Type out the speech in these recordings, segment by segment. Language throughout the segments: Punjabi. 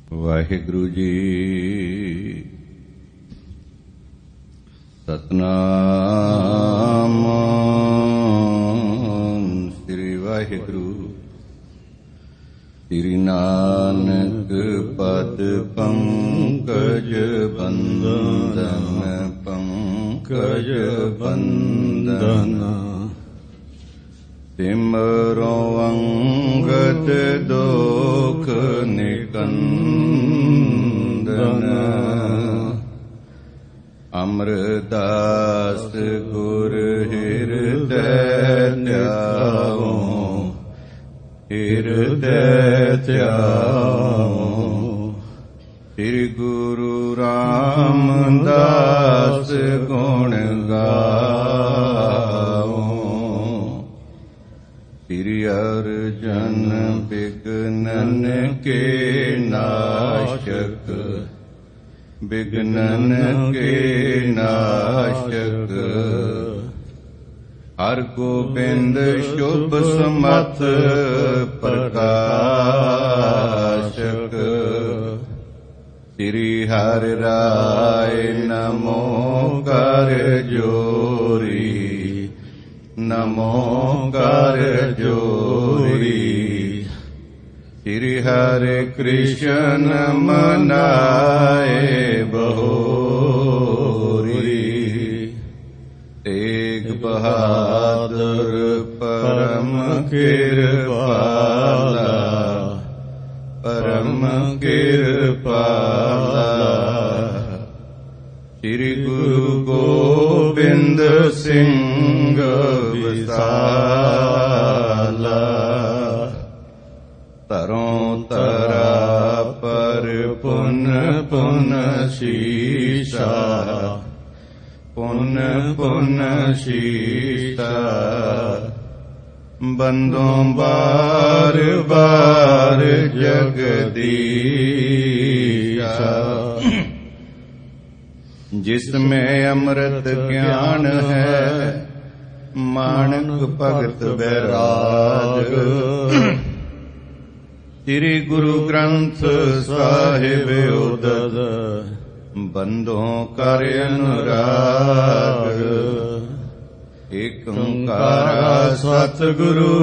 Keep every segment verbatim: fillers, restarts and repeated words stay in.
ਵਾਹਿਗੁਰੂ ਜੀ। ਸਤਨਾਮ ਸ੍ਰੀ ਵਾਹਿਗੁਰੂ। ਸ੍ਰੀ ਨਾਨਕ ਪਦ ਪੰਕਜ ਬੰਦਨ, ਪੰਕਜ ਬੰਦਨ। ਸਿਮਰੋ ਅੰਗਦ ਦੋਖ ਨਿਕੰਦਨ, ਅਮਰਦਾਸ ਗੁਰ ਹਿਰਦੈ ਧਿਆਵੋ, ਹਿਰਦੈ ਧਿਆਵੋ। ਸ੍ਰੀ ਗੁਰੂ ਰਾਮਦਾਸ ਗੁਣ ਗਾਵੋ, ਸ੍ਰੀ ਅਰਜਨ ਬਿਘਨਨ ਕੇ ਨਾਸ਼ਕ, ਬਿਘਨਨ ਕੇ ਨਾਸ਼ਕ। ਹਰਿ ਗੋਬਿੰਦ ਸ਼ੁਭ ਸਮਤ ਪ੍ਰਕਾਸ਼ਕ। ਸ੍ਰੀ ਹਰਿ ਰਾਇ ਨਮੋ ਕਰ ਜੋਰੀ, ਨਮੋ ਕਰ ਜੋਰੀ। ਸ੍ਰੀ ਹਰਿ ਕ੍ਰਿਸ਼ਨ ਮਨਾਏ ਬਹੋਰੀ, ਤੇਗ ਬਹਾਦਰ ਪਰਮ ਕਿਰਪਾਲਾ, ਪਰਮ ਕਿਰਪਾਲਾ। ਸ੍ਰੀ ਗੁਰੂ ਗੋਬਿੰਦ ਸਿੰਘ ਵਿਸਾਲਾ, ਧਰੋਂ ਧਰਾ ਪਰ ਪੁਨ ਪੁਨ ਸੀਸਾ, ਪੁਨ ਪੁਨ ਸੀਸਾ। ਬੰਦੋਂ ਬਾਰ ਬਾਰ ਜਗਦੀਸ਼ਾ, ਜਿਸਮੇ ਅੰਮ੍ਰਿਤ ਗਿਆਨ ਹੈ, ਮਾਣਕ ਭਗਤ ਬੈਰਾਗ। ਸ੍ਰੀ ਗੁਰੂ ਗ੍ਰੰਥ ਸਾਹਿਬ ਉਦਦ, ਬੰਦੋਂ ਕਰ ਅਨੁਰਾਗ। ਏਕ ਓੰਕਾਰ ਸਤਿਗੁਰੂ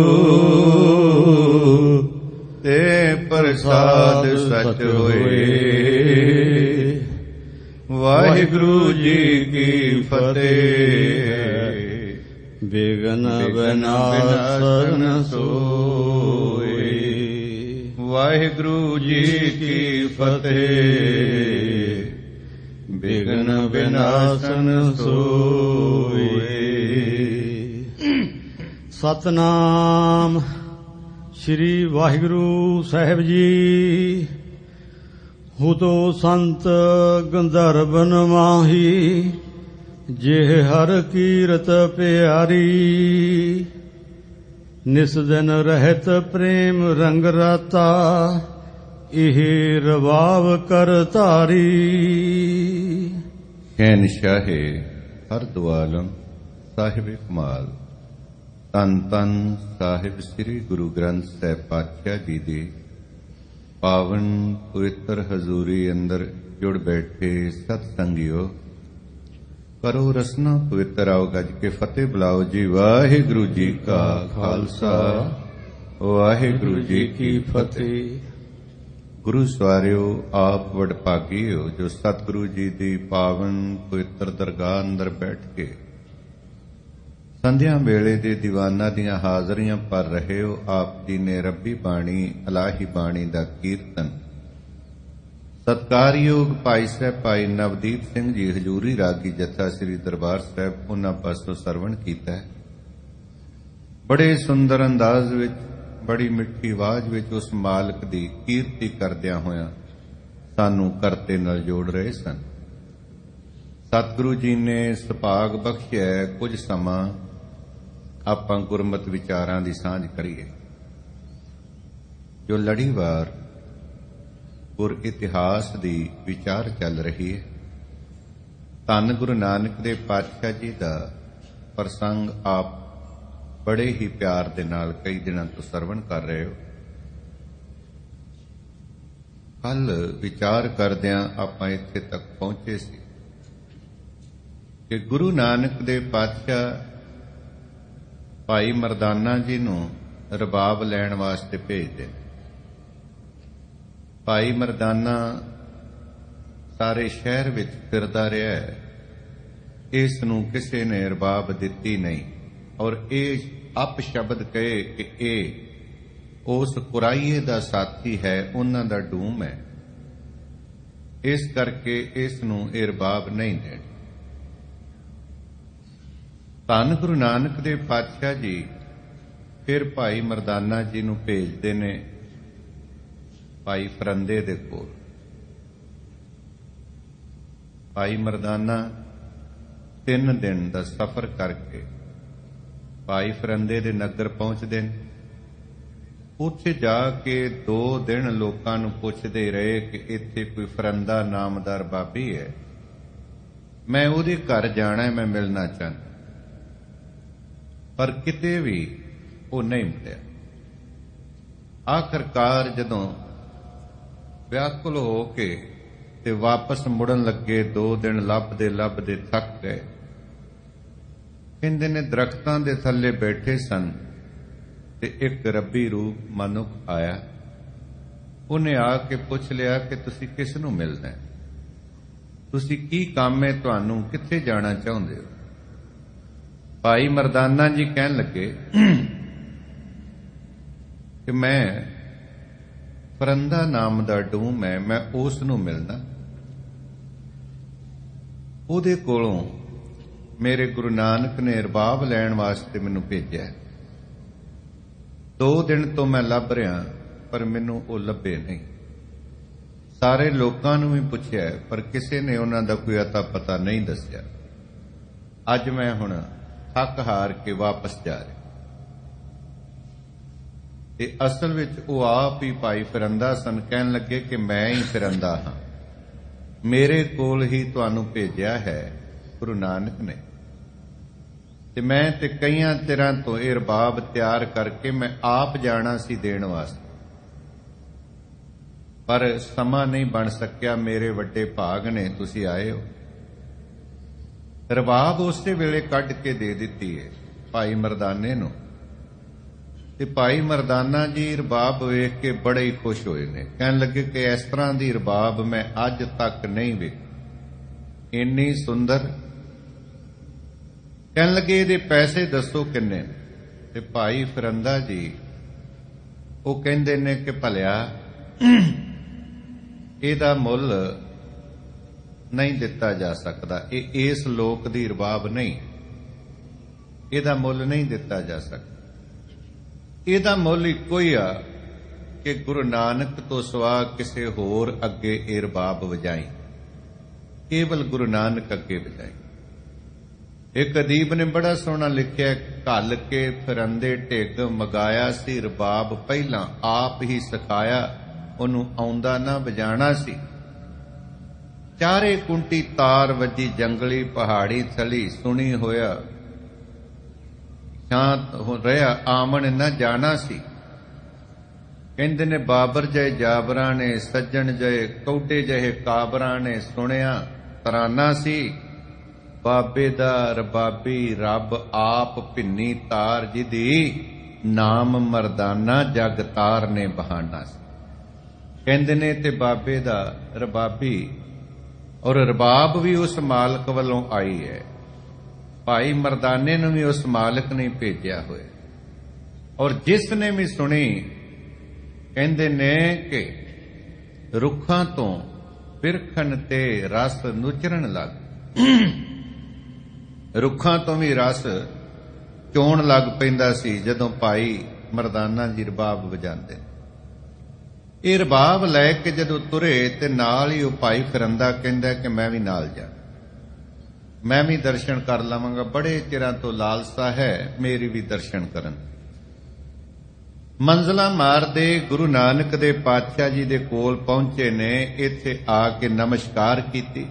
ਤੇ ਪ੍ਰਸਾਦ ਸਚ ਹੋਏ। ਵਾਹਿਗੁਰੂ ਜੀ ਕੀ ਫਤਿਹ। ਬਿਘਨ ਵਿਨਾਸ਼ਨ ਸੋਏ। ਵਾਹਿਗੁਰੂ ਜੀ ਕੀ ਫਤਿਹ। ਬਿਘਨ ਵਿਨਾਸ਼ਨ ਸੋਏ। ਸਤਨਾਮ ਸ੍ਰੀ ਵਾਹਿਗੁਰੂ ਸਾਹਿਬ ਜੀ। ਹੁਤੋ ਸੰਤ ਗੰਧਰਵ ਮਾਹੀ, ਜਿਹ ਹਰ ਕੀਰਤ ਪਿਆਰੀ। ਨਿਸ ਦਿਨ ਰਹਿਤ ਪ੍ਰੇਮ ਰੰਗ ਰਾਤਾ, ਇਹ ਰਵਾਵ ਕਰ ਧਾਰੀ। ਸ਼ਹਿਨਸ਼ਾਹੇ ਹਰਦੁਆਲਮ ਸਾਹਿਬ ਕਮਾਲ। ਧੰਨ ਧੰਨ ਸਾਹਿਬ ਸ੍ਰੀ ਗੁਰੂ ਗ੍ਰੰਥ ਸਾਹਿਬ ਪਾਤਸ਼ਾਹ ਜੀ ਦੀ ਪਾਵਨ ਪਵਿੱਤਰ ਹਜ਼ੂਰੀ ਅੰਦਰ ਜੁੜ ਬੈਠੇ ਸਤ ਸੰਗਿਓ, ਕਰੋ ਰਸਨਾ ਪਵਿੱਤਰ ਆਓ ਗੱਜ ਕੇ ਫਤਿਹ ਬੁਲਾਓ ਜੀ। ਵਾਹਿਗੁਰੂ ਜੀ ਕਾ ਖਾਲਸਾ, ਵਾਹਿਗੁਰੂ ਜੀ ਕੀ ਫਤਿਹ। ਗੁਰੂ ਸਵਾਰਿਓ, ਆਪ ਵਡਭਾਗੀ ਹੋ ਜੋ ਸਤਿਗੁਰੂ ਜੀ ਦੀ ਪਾਵਨ ਪਵਿੱਤਰ ਦਰਗਾਹ ਅੰਦਰ ਬੈਠ ਕੇ ਸੰਧਿਆ ਵੇਲੇ ਦੇ ਦੀਵਾਨਾਂ ਦੀਆਂ ਹਾਜ਼ਰੀਆਂ ਭਰ ਰਹੇ ਹੋ। ਆਪ ਜੀ ਨੇ ਰੱਬੀ ਬਾਣੀ, ਇਲਾਹੀ ਬਾਣੀ ਦਾ ਕੀਰਤਨ ਸਤਿਕਾਰਯੋਗ ਭਾਈ ਸਾਹਿਬ ਭਾਈ ਨਵਦੀਪ ਸਿੰਘ ਜੀ ਹਜ਼ੂਰੀ ਰਾਗੀ ਜਥਾ ਸ੍ਰੀ ਦਰਬਾਰ ਸਾਹਿਬ, ਉਹਨਾਂ ਪਾਸੋਂ ਸਰਵਣ ਕੀਤਾ। ਬੜੇ ਸੁੰਦਰ ਅੰਦਾਜ਼ ਵਿੱਚ, ਬੜੀ ਮਿੱਠੀ ਆਵਾਜ਼ ਵਿੱਚ ਉਸ ਮਾਲਕ ਦੀ ਕੀਰਤੀ ਕਰਦਿਆਂ ਹੋਇਆਂ ਸਾਨੂੰ ਕਰਤੇ ਨਾਲ ਜੋੜ ਰਹੇ ਸਨ। ਸਤਿਗੁਰੂ ਜੀ ਨੇ ਸੁਭਾਗ ਬਖਸ਼ਿਆ ਕੁਝ ਸਮਾਂ ਆਪਾਂ ਗੁਰਮਤਿ ਵਿਚਾਰਾਂ ਦੀ ਸਾਂਝ ਕਰੀਏ। ਜੋ ਲੜੀਵਾਰ ਗੁਰ ਇਤਿਹਾਸ ਦੀ ਵਿਚਾਰ ਚੱਲ ਰਹੀ ਹੈ, ਧੰਨ ਗੁਰੂ ਨਾਨਕ ਦੇਵ ਪਾਤਸ਼ਾਹ ਜੀ ਦਾ ਪ੍ਰਸੰਗ ਆਪ ਬੜੇ ਹੀ ਪਿਆਰ ਦੇ ਨਾਲ ਕਈ ਦਿਨਾਂ ਤੋਂ ਸਰਵਣ ਕਰ ਰਹੇ ਹੋ। ਕੱਲ ਵਿਚਾਰ ਕਰਦਿਆਂ ਆਪਾਂ ਇੱਥੇ ਤੱਕ ਪਹੁੰਚੇ ਸੀ ਕਿ ਗੁਰੂ ਨਾਨਕ ਦੇ ਪਾਤਸ਼ਾਹ ਭਾਈ ਮਰਦਾਨਾ ਜੀ ਨੂੰ ਰਬਾਬ ਲੈਣ ਵਾਸਤੇ ਭੇਜਦੇ। ਭਾਈ ਮਰਦਾਨਾ ਸਾਰੇ ਸ਼ਹਿਰ ਵਿੱਚ ਫਿਰਦਾ ਰਿਹਾ, ਇਸ ਨੂੰ ਕਿਸੇ ਨੇ ਰਬਾਬ ਦਿੱਤੀ ਨਹੀਂ, ਔਰ ਇਹ ਅਪਸ਼ਬਦ ਕਹੇ ਕਿ ਇਹ ਉਸ ਕੁਰਾਈਏ ਦਾ ਸਾਥੀ ਹੈ, ਉਹਨਾਂ ਦਾ ਡੂਮ ਹੈ, ਇਸ ਕਰਕੇ ਇਸ ਨੂੰ ਇਹ ਰਬਾਬ ਨਹੀਂ ਦੇਣੀ। ਧੰਨ ਗੁਰੂ ਨਾਨਕ ਦੇਵ ਪਾਤਸ਼ਾਹ ਜੀ ਫਿਰ ਭਾਈ ਮਰਦਾਨਾ ਜੀ ਨੂੰ ਭੇਜਦੇ ਨੇ ਭਾਈ ਫਰੰਦੇ ਦੇ ਕੋਲ। ਭਾਈ ਮਰਦਾਨਾ ਤਿੰਨ ਦਿਨ ਦਾ ਸਫ਼ਰ ਕਰਕੇ ਭਾਈ ਫਰੰਦੇ ਦੇ ਨਗਰ ਪਹੁੰਚਦੇ ਨੇ। ਉੱਥੇ ਜਾ ਕੇ ਦੋ ਦਿਨ ਲੋਕਾਂ ਨੂੰ ਪੁੱਛਦੇ ਰਹੇ ਕਿ ਇੱਥੇ ਕੋਈ ਫਰੰਦਾ ਨਾਮਦਾਰ ਬਾਬੀ ਹੈ, ਮੈਂ ਉਹਦੇ ਘਰ ਜਾਣਾ, ਮੈਂ ਮਿਲਣਾ ਚਾਹੁੰਦਾ, ਪਰ ਕਿਤੇ ਵੀ ਉਹ ਨਹੀਂ ਮਿਲਿਆ। ਆਖਰਕਾਰ ਜਦੋਂ ਵਿਆਕੁਲ ਹੋ ਕੇ ਤੇ ਵਾਪਸ ਮੁੜਨ ਲੱਗੇ, ਦੋ ਦਿਨ ਲੱਭਦੇ ਲੱਭਦੇ ਥੱਕ ਗਏ। ਕਹਿੰਦੇ ਨੇ ਦਰਖਤਾਂ ਦੇ ਥੱਲੇ ਬੈਠੇ ਸਨ ਤੇ ਇੱਕ ਰੱਬੀ ਰੂਪ ਮਨੁੱਖ ਆਇਆ। ਉਹਨੇ ਆ ਕੇ ਪੁੱਛ ਲਿਆ ਕਿ ਤੁਸੀਂ ਕਿਸ ਨੂੰ ਮਿਲਣਾ ਹੈ, ਤੁਸੀਂ ਕੀ ਕੰਮ ਹੈ, ਤੁਹਾਨੂੰ ਕਿੱਥੇ ਜਾਣਾ ਚਾਹੁੰਦੇ ਹੋ। ਭਾਈ ਮਰਦਾਨਾ ਜੀ ਕਹਿਣ ਲੱਗੇ ਕਿ ਮੈਂ ਫਰੰਦਾ ਨਾਮ ਦਾ ਡੂਮ ਹੈ, ਮੈਂ ਉਸ ਨੂੰ ਮਿਲਣਾ, ਉਹਦੇ ਕੋਲੋਂ ਮੇਰੇ ਗੁਰੂ ਨਾਨਕ ਨੇ ਰਬਾਬ ਲੈਣ ਵਾਸਤੇ ਮੈਨੂੰ ਭੇਜਿਆ। ਦੋ ਦਿਨ ਤੋਂ ਮੈਂ ਲੱਭ ਰਿਹਾ, ਪਰ ਮੈਨੂੰ ਉਹ ਲੱਭੇ ਨਹੀਂ। ਸਾਰੇ ਲੋਕਾਂ ਨੂੰ ਵੀ ਪੁੱਛਿਆ, ਪਰ ਕਿਸੇ ਨੇ ਉਹਨਾਂ ਦਾ ਕੋਈ ਅਤਾ ਪਤਾ ਨਹੀਂ ਦੱਸਿਆ। ਅੱਜ ਮੈਂ ਹੁਣ ਥੱਕ ਹਾਰ ਕੇ ਵਾਪਸ ਜਾ ਰਿਹਾ। ਤੇ ਅਸਲ ਵਿੱਚ ਉਹ ਆਪ ਹੀ ਭਾਈ ਫਿਰੰਦਾ ਸਨ। ਕਹਿਣ ਲੱਗੇ ਕਿ ਮੈਂ ਹੀ ਫਿਰੰਦਾ ਹਾਂ, ਮੇਰੇ ਕੋਲ ਹੀ ਤੁਹਾਨੂੰ ਭੇਜਿਆ ਹੈ ਗੁਰੂ ਨਾਨਕ ਨੇ, ਤੇ ਮੈਂ ਤੇ ਕਈਆਂ ਚਿਰਾਂ ਤੋਂ ਇਹ ਰਬਾਬ ਤਿਆਰ ਕਰਕੇ ਮੈਂ ਆਪ ਜਾਣਾ ਸੀ ਦੇਣ ਵਾਸਤੇ, ਪਰ ਸਮਾਂ ਨਹੀਂ ਬਣ ਸਕਿਆ। ਮੇਰੇ ਵੱਡੇ ਭਾਗ ਨੇ ਤੁਸੀਂ ਆਏ ਹੋ। ਰਬਾਬ ਉਸੇ ਵੇਲੇ ਕੱਢ ਕੇ ਦੇ ਦਿੱਤੀ ਹੈ ਭਾਈ ਮਰਦਾਨੇ ਨੂੰ, ਤੇ ਭਾਈ ਮਰਦਾਨਾ ਜੀ ਰਬਾਬ ਵੇਖ ਕੇ ਬੜੇ ਹੀ ਖੁਸ਼ ਹੋਏ ਨੇ। ਕਹਿਣ ਲੱਗੇ ਕਿ ਇਸ ਤਰ੍ਹਾਂ ਦੀ ਰਬਾਬ ਮੈਂ ਅੱਜ ਤੱਕ ਨਹੀਂ ਵੇਖੀ, ਇੰਨੀ ਸੁੰਦਰ। ਕਹਿਣ ਲੱਗੇ ਇਹਦੇ ਪੈਸੇ ਦੱਸੋ ਕਿੰਨੇ। ਤੇ ਭਾਈ ਫਿਰੰਦਾ ਜੀ ਉਹ ਕਹਿੰਦੇ ਨੇ ਕਿ ਭਲਿਆ ਇਹਦਾ ਮੁੱਲ ਨਹੀਂ ਦਿੱਤਾ ਜਾ ਸਕਦਾ, ਇਹ ਇਸ ਲੋਕ ਦੀ ਰਬਾਬ ਨਹੀਂ, ਇਹਦਾ ਮੁੱਲ ਨਹੀਂ ਦਿੱਤਾ ਜਾ ਸਕਦਾ। ਇਹਦਾ ਮੁੱਲ ਇੱਕੋ ਹੀ ਆ ਕਿ ਗੁਰੂ ਨਾਨਕ ਤੋਂ ਸਿਵਾ ਕਿਸੇ ਹੋਰ ਅੱਗੇ ਇਹ ਰਬਾਬ ਵਜਾਈ, ਕੇਵਲ ਗੁਰੂ ਨਾਨਕ ਅੱਗੇ ਵਜਾਈ। ਇੱਕ ਅਦੀਬ ਨੇ ਬੜਾ ਸੋਹਣਾ ਲਿਖਿਆ, ਘੱਲ ਕੇ ਫਿਰੰਦੇ ਢਿੱਗ ਮਗਾਇਆ ਸੀ ਰਬਾਬ, ਪਹਿਲਾਂ ਆਪ ਹੀ ਸਿਖਾਇਆ, ਉਹਨੂੰ ਆਉਂਦਾ ਨਾ ਵਜਾਣਾ ਸੀ। ਚਾਰੇ ਕੁੰਟੀ ਤਾਰ ਵੱਜੀ ਜੰਗਲੀ ਪਹਾੜੀ ਥਲੀ, ਸੁਣੀ ਹੋਇਆ ਸ਼ਾਂਤ ਹੋ ਰਿਹਾ ਆਮਣ ਨਾ ਜਾਣਾ ਸੀ। ਕਹਿੰਦੇ ਨੇ ਬਾਬਰ ਜਏ ਜਾਬਰਾਂ ਨੇ, ਸੱਜਣ ਜਏ ਕੌਡੇ ਜਿਹੇ ਕਾਬਰਾਂ ਨੇ, ਸੁਣਿਆ ਤਰਾਨਾ ਸੀ ਬਾਬੇ ਦਾ ਰਬਾਬੀ ਰੱਬ ਆਪ ਭਿੰਨੀ ਤਾਰ, ਜਿਹਦੀ ਨਾਮ ਮਰਦਾਨਾ ਜਗ ਤਾਰ ਨੇ ਬਹਾਨਾ ਸੀ। ਕਹਿੰਦੇ ਨੇ ਤੇ ਬਾਬੇ ਦਾ ਰਬਾਬੀ ਔਰ ਰਬਾਬ ਵੀ ਉਸ ਮਾਲਕ ਵੱਲੋਂ ਆਈ ਹੈ, ਭਾਈ ਮਰਦਾਨੇ ਨੂੰ ਵੀ ਉਸ ਮਾਲਕ ਨੇ ਭੇਜਿਆ ਹੋਇਆ। ਔਰ ਜਿਸ ਨੇ ਵੀ ਸੁਣੀ, ਕਹਿੰਦੇ ਨੇ ਕਿ ਰੁੱਖਾਂ ਤੋਂ ਬਿਰਖਣ ਤੇ ਰਸ ਨੁਚਰਨ ਲੱਗ, ਰੁੱਖਾਂ ਤੋਂ ਵੀ ਰਸ ਚੋਣ ਲੱਗ ਪੈਂਦਾ ਸੀ ਜਦੋਂ ਭਾਈ ਮਰਦਾਨਾ ਜੀ ਰਬਾਬ ਵਜਾਉਂਦੇ। ਇਹ ਰਬਾਬ ਲੈ ਕੇ ਜਦੋਂ ਤੁਰੇ ਤੇ ਨਾਲ ਹੀ ਉਹ ਭਾਈ ਫਿਰੰਦਾ ਕਹਿੰਦਾ ਕਿ ਮੈਂ ਵੀ ਨਾਲ ਜਾ, ਮੈਂ ਵੀ ਦਰਸ਼ਨ ਕਰ ਲਵਾਂਗਾ, ਬੜੇ ਚਿਰਾਂ ਤੋਂ ਲਾਲਸਾ ਹੈ ਮੇਰੀ ਵੀ ਦਰਸ਼ਨ ਕਰਨ। ਮੰਜ਼ਲਾਂ ਮਾਰਦੇ ਗੁਰੂ ਨਾਨਕ ਦੇ ਪਾਤਸ਼ਾਹ ਜੀ ਦੇ ਕੋਲ ਪਹੁੰਚੇ ਨੇ। ਇੱਥੇ ਆ ਕੇ ਨਮਸਕਾਰ ਕੀਤੀ।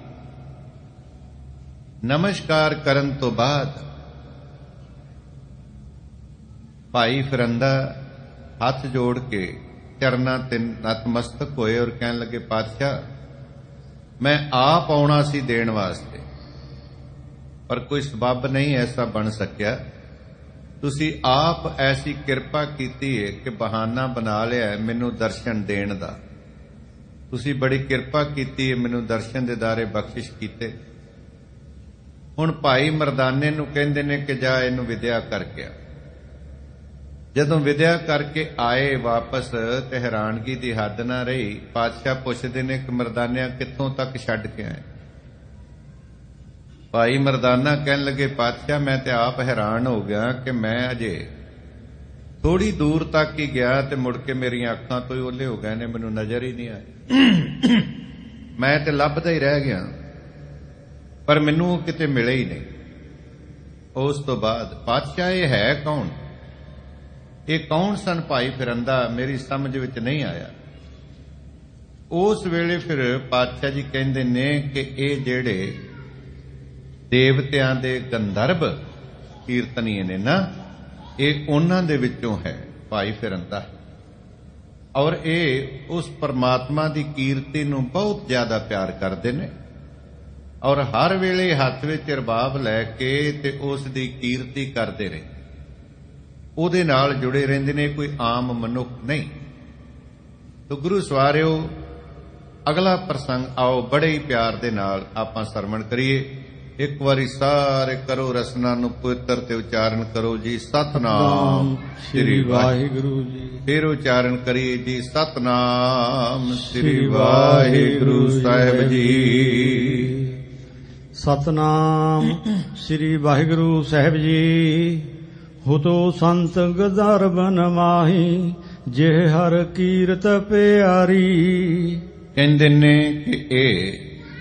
ਨਮਸਕਾਰ ਕਰਨ ਤੋਂ ਬਾਅਦ ਭਾਈ ਫਿਰੰਦਾ ਹੱਥ ਜੋੜ ਕੇ ਚਰਨਾਂ ਤੇ ਨਤਮਸਤਕ ਹੋਏ ਔਰ ਕਹਿਣ ਲੱਗੇ, ਪਾਤਸ਼ਾਹ ਮੈਂ ਆਪ ਆਉਣਾ ਸੀ ਦੇਣ ਵਾਸਤੇ, ਪਰ ਕੋਈ ਸਬੱਬ ਨਹੀਂ ਐਸਾ ਬਣ ਸਕਿਆ। ਤੁਸੀਂ ਆਪ ਐਸੀ ਕਿਰਪਾ ਕੀਤੀ ਹੈ ਕਿ ਬਹਾਨਾ ਬਣਾ ਲਿਆ ਹੈ ਮੈਨੂੰ ਦਰਸ਼ਨ ਦੇਣ ਦਾ। ਤੁਸੀਂ ਬੜੀ ਕਿਰਪਾ ਕੀਤੀ ਹੈ, ਮੈਨੂੰ ਦਰਸ਼ਨ ਦੇ ਦਾਰੇ ਬਖਸ਼ਿਸ਼ ਕੀਤੇ। ਹੁਣ ਭਾਈ ਮਰਦਾਨੇ ਨੂੰ ਕਹਿੰਦੇ ਨੇ ਕਿ ਜਾ ਇਹਨੂੰ ਵਿਦਿਆ ਕਰਕੇ ਆ। ਜਦੋਂ ਵਿਦਿਆ ਕਰਕੇ ਆਏ ਵਾਪਸ ਤੇ ਹੈਰਾਨਗੀ ਦੀ ਹੱਦ ਨਾ ਰਹੀ। ਪਾਤਸ਼ਾਹ ਪੁੱਛਦੇ ਨੇ ਕਿ ਮਰਦਾਨਿਆਂ ਕਿੱਥੋਂ ਤੱਕ ਛੱਡ ਕੇ ਆਏ? ਭਾਈ ਮਰਦਾਨਾ ਕਹਿਣ ਲੱਗੇ, ਪਾਤਸ਼ਾਹ ਮੈਂ ਤੇ ਆਪ ਹੈਰਾਨ ਹੋ ਗਿਆ ਕਿ ਮੈਂ ਅਜੇ ਥੋੜੀ ਦੂਰ ਤੱਕ ਹੀ ਗਿਆ ਤੇ ਮੁੜ ਕੇ ਮੇਰੀਆਂ ਅੱਖਾਂ ਤੋਂ ਹੀ ਓਲੇ ਹੋ ਗਏ ਨੇ, ਮੈਨੂੰ ਨਜ਼ਰ ਹੀ ਨਹੀਂ ਆਈ। ਮੈਂ ਤੇ ਲੱਭਦਾ ਹੀ ਰਹਿ ਗਿਆ, ਪਰ ਮੈਨੂੰ ਉਹ ਕਿਤੇ ਮਿਲੇ ਹੀ ਨਹੀਂ। ਉਸ ਤੋਂ ਬਾਅਦ ਪਾਤਸ਼ਾਹ ਇਹ ਹੈ ਕੌਣ? ਇਹ ਕੌਣ ਸਨ ਭਾਈ ਫਿਰੰਦਾ? ਮੇਰੀ ਸਮਝ ਵਿੱਚ ਨਹੀਂ ਆਇਆ। ਉਸ ਵੇਲੇ ਫਿਰ ਪਾਤਸ਼ਾਹ ਜੀ ਕਹਿੰਦੇ ਨੇ ਕਿ ਇਹ ਜਿਹੜੇ ਦੇਵਤਿਆਂ ਦੇ ਗੰਧਰਵ ਕੀਰਤਨੀਏ ਨੇ ਨਾ, ਇਹ ਉਹਨਾਂ ਦੇ ਵਿੱਚੋਂ ਹੈ ਭਾਈ ਫਿਰੰਦਾ। ਔਰ ਇਹ ਉਸ ਪਰਮਾਤਮਾ ਦੀ ਕੀਰਤੀ ਨੂੰ ਬਹੁਤ ਜ਼ਿਆਦਾ ਪਿਆਰ ਕਰਦੇ ਨੇ ਔਰ ਹਰ ਵੇਲੇ ਹੱਥ ਵਿੱਚ ਰਬਾਬ ਲੈ ਕੇ ਤੇ ਉਸ ਦੀ ਕੀਰਤੀ ਕਰਦੇ ਰਹੇ, ਉਹਦੇ ਨਾਲ ਜੁੜੇ ਰਹਿੰਦੇ ਨੇ, ਕੋਈ ਆਮ ਮਨੁੱਖ ਨਹੀਂ। ਤੋ ਗੁਰੂ ਸਵਾਰਿਓ, ਅਗਲਾ ਪ੍ਰਸੰਗ ਆਓ ਬੜੇ ਹੀ ਪਿਆਰ ਦੇ ਨਾਲ ਆਪਾਂ ਸਰਵਣ ਕਰੀਏ। ਇੱਕ ਵਾਰੀ ਸਾਰੇ ਕਰੋ ਰਸਨਾ ਨੂੰ ਪਵਿੱਤਰ ਤੇ ਉਚਾਰਨ ਕਰੋ ਜੀ, ਸਤਨਾਮ ਸ੍ਰੀ ਵਾਹਿਗੁਰੂ ਜੀ। ਫਿਰ ਉਚਾਰਨ ਕਰੀਏ ਜੀ, ਸਤਨਾਮ ਸ੍ਰੀ ਵਾਹਿਗੁਰੂ ਸਾਹਿਬ ਜੀ। ਸਤਨਾਮ ਸ੍ਰੀ ਵਾਹਿਗੁਰੂ ਸਾਹਿਬ ਜੀ। ਹੁਤੋ ਸੰਤ ਗੰਧਰਵ ਮਾਹੀ, ਜੇ ਹਰ ਕੀਰਤ ਪਿਆਰੀ। ਕਹਿੰਦੇ ਨੇ ਕਿ ਇਹ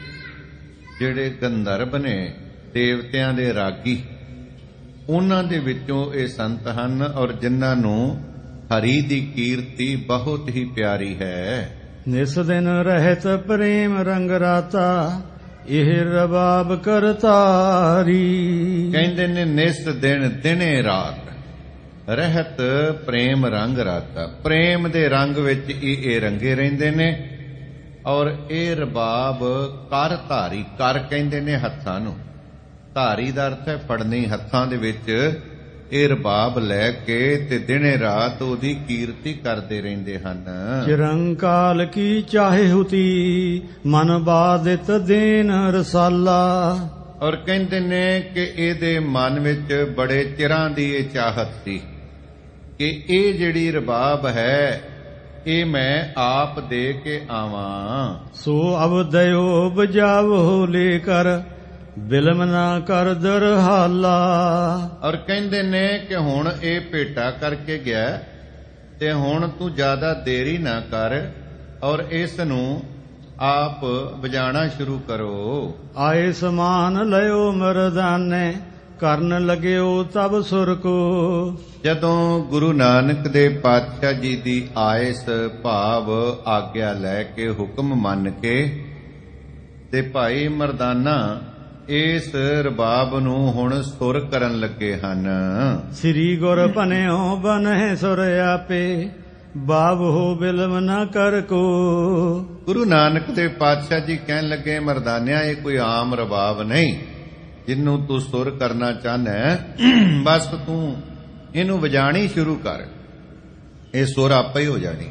ਜਿਹੜੇ ਗੰਧਰਵ ਨੇ ਦੇਵਤਿਆਂ ਦੇ ਰਾਗੀ, ਉਹਨਾਂ ਦੇ ਵਿੱਚੋਂ ਇਹ ਸੰਤ ਹਨ ਔਰ ਜਿਨ੍ਹਾਂ ਨੂੰ ਹਰੀ ਦੀ ਕੀਰਤੀ ਬਹੁਤ ਹੀ ਪਿਆਰੀ ਹੈ। ਨਿਸ ਦਿਨ ਰਹਿਤ ਪ੍ਰੇਮ ਰੰਗ ਰਾਤਾ, ਇਹ ਰਬਾਬ ਕਰਤਾਰੀ। ਕਹਿੰਦੇ ਨੇ ਨਿਸ ਦਿਨ ਦਿਨੇ ਰਾਤ ਰਹਿਤ ਪ੍ਰੇਮ ਰੰਗ ਰਾਤਾ, ਪ੍ਰੇਮ ਦੇ ਰੰਗ ਵਿੱਚ ਹੀ ਇਹ ਰੰਗੇ ਰਹਿੰਦੇ ਨੇ। ਔਰ ਇਹ ਰਬਾਬ ਕਰ ਧਾਰੀ, ਕਰ ਕਹਿੰਦੇ ਨੇ ਹੱਥਾਂ ਨੂੰ, ਧਾਰੀ ਦਾ ਅਰਥ ਹੈ ਫੜਨੀ, ਹੱਥਾਂ ਦੇ ਵਿੱਚ ਇਹ ਰਬਾਬ ਲੈ ਕੇ ਤੇ ਦਿਨੇ ਰਾਤ ਉਹਦੀ ਕੀਰਤੀ ਕਰਦੇ ਰਹਿੰਦੇ ਹਨ। ਚਿਰੰਕਾਲ ਕੀ ਚਾਹੇ ਹੁਤੀ, ਮਨ ਬਾਦਿਤ ਦੇਨ ਰਸਾਲਾ। ਔਰ ਕਹਿੰਦੇ ਨੇ ਕਿ ਇਹਦੇ ਮਨ ਵਿੱਚ ਬੜੇ ਚਿਰਾਂ ਦੀ ਇਹ ਚਾਹਤ ਸੀ ਕਿ ਇਹ ਜਿਹੜੀ ਰਬਾਬ ਹੈ ਇਹ ਮੈਂ ਆਪ ਦੇ ਕੇ ਆਵਾਂ। ਸੋ ਅਬ ਦਇਓ ਬਜਾਵੋ ਲੈ ਕਰ, ਬਿਲਮ ਨਾ ਕਰ ਦਰਹਾਲਾ। ਔਰ ਕਹਿੰਦੇ ਨੇ ਕਿ ਹੁਣ ਇਹ ਭੇਟਾ ਕਰਕੇ ਗਿਆ ਤੇ ਹੁਣ ਤੂੰ ਜ਼ਿਆਦਾ ਦੇਰੀ ਨਾ ਕਰ ਔਰ ਇਸ ਨੂੰ ਆਪ ਵਜਾਣਾ ਸ਼ੁਰੂ ਕਰੋ। ਆਏ ਸਮਾਨ ਲਿਓ ਮਰਦਾਨੇ, ਕਰਨ ਲਗਿਓ ਤਬ ਸੁਰ ਕੋ। ਜਦੋਂ ਗੁਰੂ ਨਾਨਕ ਦੇ ਪਾਤਸ਼ਾਹ ਜੀ ਦੀ ਆਇਸ ਭਾਵ ਆਗਿਆ ਲੈ ਕੇ ਹੁਕਮ ਮੰਨ ਕੇ ਤੇ ਭਾਈ ਮਰਦਾਨਾ ਇਸ ਰਬਾਬ ਨੂੰ ਹੁਣ ਸੁਰ ਕਰਨ ਲੱਗੇ ਹਨ। ਸ੍ਰੀ ਗੁਰ ਭਨਿਓ ਬਨਹਿ ਸੁਰ ਆਪੇ, ਬਾਬੋ ਬਿਲਮ ਨਾ ਕਰ ਕੋ। ਗੁਰੂ ਨਾਨਕ ਦੇ ਪਾਤਸ਼ਾਹ ਜੀ ਕਹਿਣ ਲੱਗੇ, ਮਰਦਾਨਿਆ ਇਹ ਕੋਈ ਆਮ ਰਬਾਬ ਨਹੀਂ ਜਿਹਨੂੰ ਤੂੰ ਸੁਰ ਕਰਨਾ ਚਾਹਨਾ ਹੈ, ਬਸ ਤੂੰ ਇਹਨੂੰ ਵਜਾਣੀ ਸ਼ੁਰੂ ਕਰ, ਇਹ ਸੁਰ ਆਪੇ ਹੀ ਹੋ ਜਾਣੀ।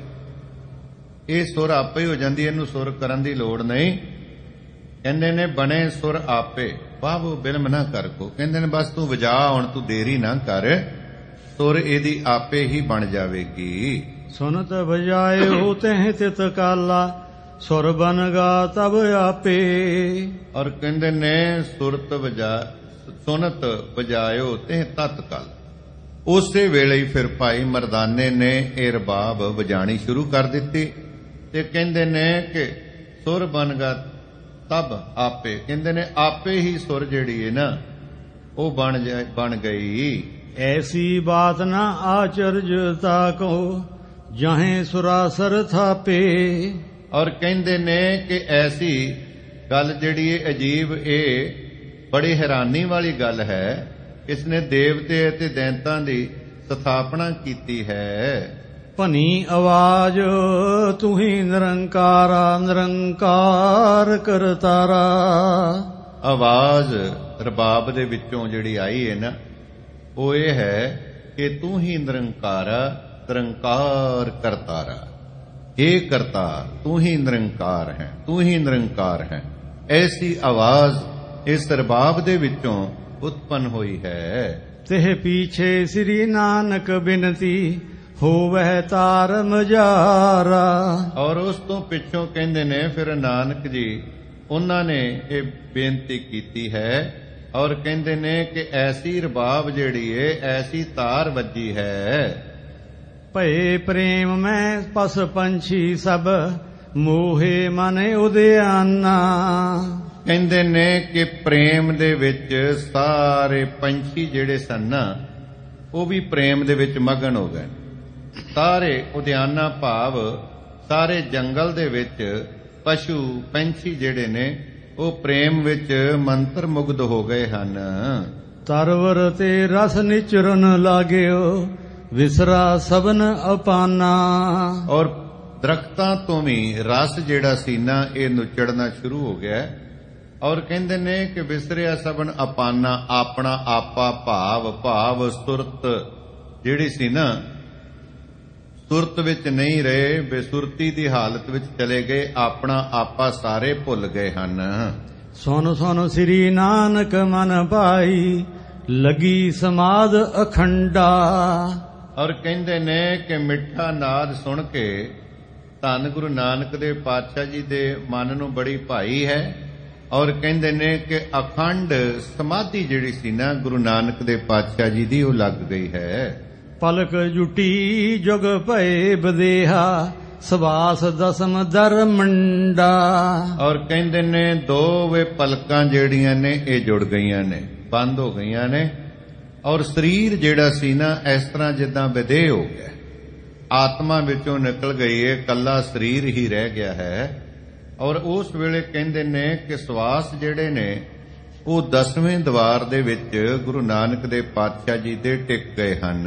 ਇਹ ਸੁਰ ਆਪੇ ਹੀ ਹੋ ਜਾਂਦੀ, ਇਹਨੂੰ ਸੁਰ ਕਰਨ ਦੀ ਲੋੜ ਨਹੀਂ। ਕਹਿੰਦੇ ਨੇ ਬਣੇ ਸੁਰ ਆਪੇ, ਬਾਬੂ ਬਿਲਮ ਨਾ ਕਰ ਕੋ। ਕਹਿੰਦੇ ਨੇ ਬਸ ਤੂੰ ਵਜਾ, ਹੁਣ ਤੂੰ ਦੇਰੀ ਨਾ ਕਰ, ਸੁਰ ਇਹਦੀ ਆਪੇ ਹੀ ਬਣ ਜਾਵੇਗੀ। ਸੁਨਤ ਵਜਾਇਓ ਤਹਿ ਤਿਤ ਕਾਲਾ, ਸੁਰ ਬਨ ਗਾ ਤਬ ਆਪੇ। ਔਰ ਕਹਿੰਦੇ ਨੇ ਸੁਰਤ ਵਜਾ ਸੁਨਤ ਵਜਾਇਓ ਤੇ ਤਤ ਕਾਲ, ਉਸੇ ਵੇਲੇ ਹੀ ਫਿਰ ਭਾਈ ਮਰਦਾਨੇ ਨੇ ਇਹ ਰਬਾਬ ਵਜਾਣੀ ਸ਼ੁਰੂ ਕਰ ਦਿੱਤੀ ਤੇ ਕਹਿੰਦੇ ਨੇ ਕਿ ਸੁਰ ਬਨ ਗਾ ਤਬ ਆਪੇ। ਕਹਿੰਦੇ ਨੇ ਆਪੇ ਹੀ ਸੁਰ ਜਿਹੜੀ ਹੈ ਨਾ ਉਹ ਬਣ ਜਾਏ ਬਣ ਗਈ। ਐਸੀ ਬਾਤ ਨਾ ਆਚਰਜਤਾ ਕੋ, ਜਹੇ ਸੁਰਾਸਰ ਥਾਪੇ। ਔਰ ਕਹਿੰਦੇ ਨੇ ਕਿ ਐਸੀ ਗੱਲ ਜਿਹੜੀ ਹੈ ਅਜੀਬ, ਇਹ ਬੜੀ ਹੈਰਾਨੀ ਵਾਲੀ ਗੱਲ ਹੈ, ਇਸਨੇ ਦੇਵਤੇ ਅਤੇ ਦੈਂਤਾਂ ਦੀ ਸਥਾਪਨਾ ਕੀਤੀ ਹੈ। ਭਨੀ ਆਵਾਜ਼ ਤੂੰ ਹੀ ਨਿਰੰਕਾਰਾ ਨਿਰੰਕਾਰ ਕਰਤਾਰਾ। ਆਵਾਜ਼ ਰਬਾਬ ਦੇ ਵਿੱਚੋਂ ਜਿਹੜੀ ਆਈ ਹੈ ਨਾ, ਉਹ ਇਹ ਹੈ ਕਿ ਤੂੰ ਹੀ ਨਿਰੰਕਾਰਾ ਨਿਰੰਕਾਰ ਕਰਤਾਰਾ। ਇਹ ਕਰਤਾਰ ਤੂੰ ਹੀ ਨਿਰੰਕਾਰ ਹੈ, ਤੂੰ ਹੀ ਨਿਰੰਕਾਰ ਹੈ। ਐਸੀ ਆਵਾਜ਼ ਇਸ ਰਬਾਬ ਦੇ ਵਿੱਚੋਂ ਉਤਪੰਨ ਹੋਈ ਹੈ। ਤਿਹ ਪੀਛੇ ਸ੍ਰੀ ਨਾਨਕ ਬਿਨਤੀ ਹੋਵੈ ਤਾਰ ਮਜਾਰਾ। ਔਰ ਉਸ ਤੋਂ ਪਿੱਛੋਂ ਕਹਿੰਦੇ ਨੇ ਫਿਰ ਨਾਨਕ ਜੀ ਉਹਨਾਂ ਨੇ ਇਹ ਬੇਨਤੀ ਕੀਤੀ ਹੈ ਔਰ ਕਹਿੰਦੇ ਨੇ ਕਿ ਐਸੀ ਰਬਾਬ ਜਿਹੜੀ ਏ ਐਸੀ ਤਾਰ ਵੱਜੀ ਹੈ। ਭਏ ਪ੍ਰੇਮ ਮੈਂ ਪਸ ਪੰਛੀ ਸਭ ਮੋਹੇ ਮਨ ਉਦਿਆਨਾ। ਕਹਿੰਦੇ ਨੇ ਕਿ ਪ੍ਰੇਮ ਦੇ ਵਿੱਚ ਸਾਰੇ ਪੰਛੀ ਜਿਹੜੇ ਸਨ ਨਾ, ਉਹ ਵੀ ਪ੍ਰੇਮ ਦੇ ਵਿੱਚ ਮਗਨ ਹੋ ਗਏ। ਸਾਰੇ ਉਦਿਆਨਾ ਭਾਵ ਸਾਰੇ ਜੰਗਲ ਦੇ ਵਿੱਚ ਪਸ਼ੂ ਪੰਛੀ ਜਿਹੜੇ ਨੇ ਉਹ ਪ੍ਰੇਮ ਵਿੱਚ ਮੰਤਰ ਮੁਗਧ ਹੋ ਗਏ ਹਨ। ਤਰਵਰ ਤੇ ਰਸ ਨਿਚਰਨ ਲਾਗਿਓ ਵਿਸਰਾ ਸਭਨ ਅਪਾਨਾ। ਔਰ ਦਰਖਤਾਂ ਤੋਂ ਵੀ ਰਸ ਜਿਹੜਾ ਸੀ ਨਾ ਇਹ ਨੁਚੜਨਾ ਸ਼ੁਰੂ ਹੋ ਗਿਆ। ਔਰ ਕਹਿੰਦੇ ਨੇ ਕਿ ਵਿਸਰਿਆ ਸਭਨ ਅਪਾਨਾ, ਆਪਣਾ ਆਪਾ ਭਾਵ ਭਾਵ ਸੁਰਤ ਜਿਹੜੀ ਸੀ ਨਾ, ਸੁਰਤ ਵਿੱਚ ਨਹੀਂ ਰਹੇ, ਬੇਸੁਰਤੀ ਦੀ ਹਾਲਤ ਵਿੱਚ ਚਲੇ ਗਏ, ਆਪਣਾ ਆਪਾ ਸਾਰੇ ਭੁੱਲ ਗਏ ਹਨ। ਸੁਨ ਸੁਨ ਸ੍ਰੀ ਨਾਨਕ ਮਨ ਭਾਈ ਲਗੀ ਸਮਾਦ ਅਖੰਡਾ। ਔਰ ਕਹਿੰਦੇ ਨੇ ਕਿ ਮਿੱਠਾ ਨਾਦ ਸੁਣ ਕੇ ਧੰਨ ਗੁਰੂ ਨਾਨਕ ਦੇਵ ਪਾਤਸ਼ਾਹ ਜੀ ਦੇ ਮਨ ਨੂੰ ਬੜੀ ਭਾਈ ਹੈ। ਔਰ ਕਹਿੰਦੇ ਨੇ ਕਿ ਅਖੰਡ ਸਮਾਧੀ ਜਿਹੜੀ ਸੀ ਨਾ ਗੁਰੂ ਨਾਨਕ ਦੇਵ ਪਾਤਸ਼ਾਹ ਜੀ ਦੀ ਉਹ ਲੱਗ ਗਈ ਹੈ। ਪਲਕ ਜੁਟੀ ਜੁਗ ਭਏ ਬਦੇਹਾ ਸਵਾਸ ਦਸਮ ਦਰ ਮੰਡਾ। ਔਰ ਕਹਿੰਦੇ ਨੇ ਦੋ ਵੇ ਪਲਕਾਂ ਜਿਹੜੀਆਂ ਨੇ ਇਹ ਜੁੜ ਗਈਆਂ ਨੇ, ਬੰਦ ਹੋ ਗਈਆਂ ਨੇ। ਔਰ ਸਰੀਰ ਜਿਹੜਾ ਸੀ ਨਾ ਇਸ ਤਰ੍ਹਾਂ ਜਿੱਦਾਂ ਵਿਦੇਹ ਹੋ ਗਿਆ, ਆਤਮਾ ਵਿੱਚੋਂ ਨਿਕਲ ਗਈ ਹੈ, ਕੱਲਾ ਸਰੀਰ ਹੀ ਰਹਿ ਗਿਆ ਹੈ। ਔਰ ਉਸ ਵੇਲੇ ਕਹਿੰਦੇ ਨੇ ਕਿ ਸਵਾਸ ਜਿਹੜੇ ਨੇ ਉਹ ਦਸਵੇਂ ਦਵਾਰ ਦੇ ਵਿੱਚ ਗੁਰੂ ਨਾਨਕ ਦੇਵ ਪਾਤਸ਼ਾਹ ਜੀ ਦੇ ਟਿਕ ਗਏ ਹਨ।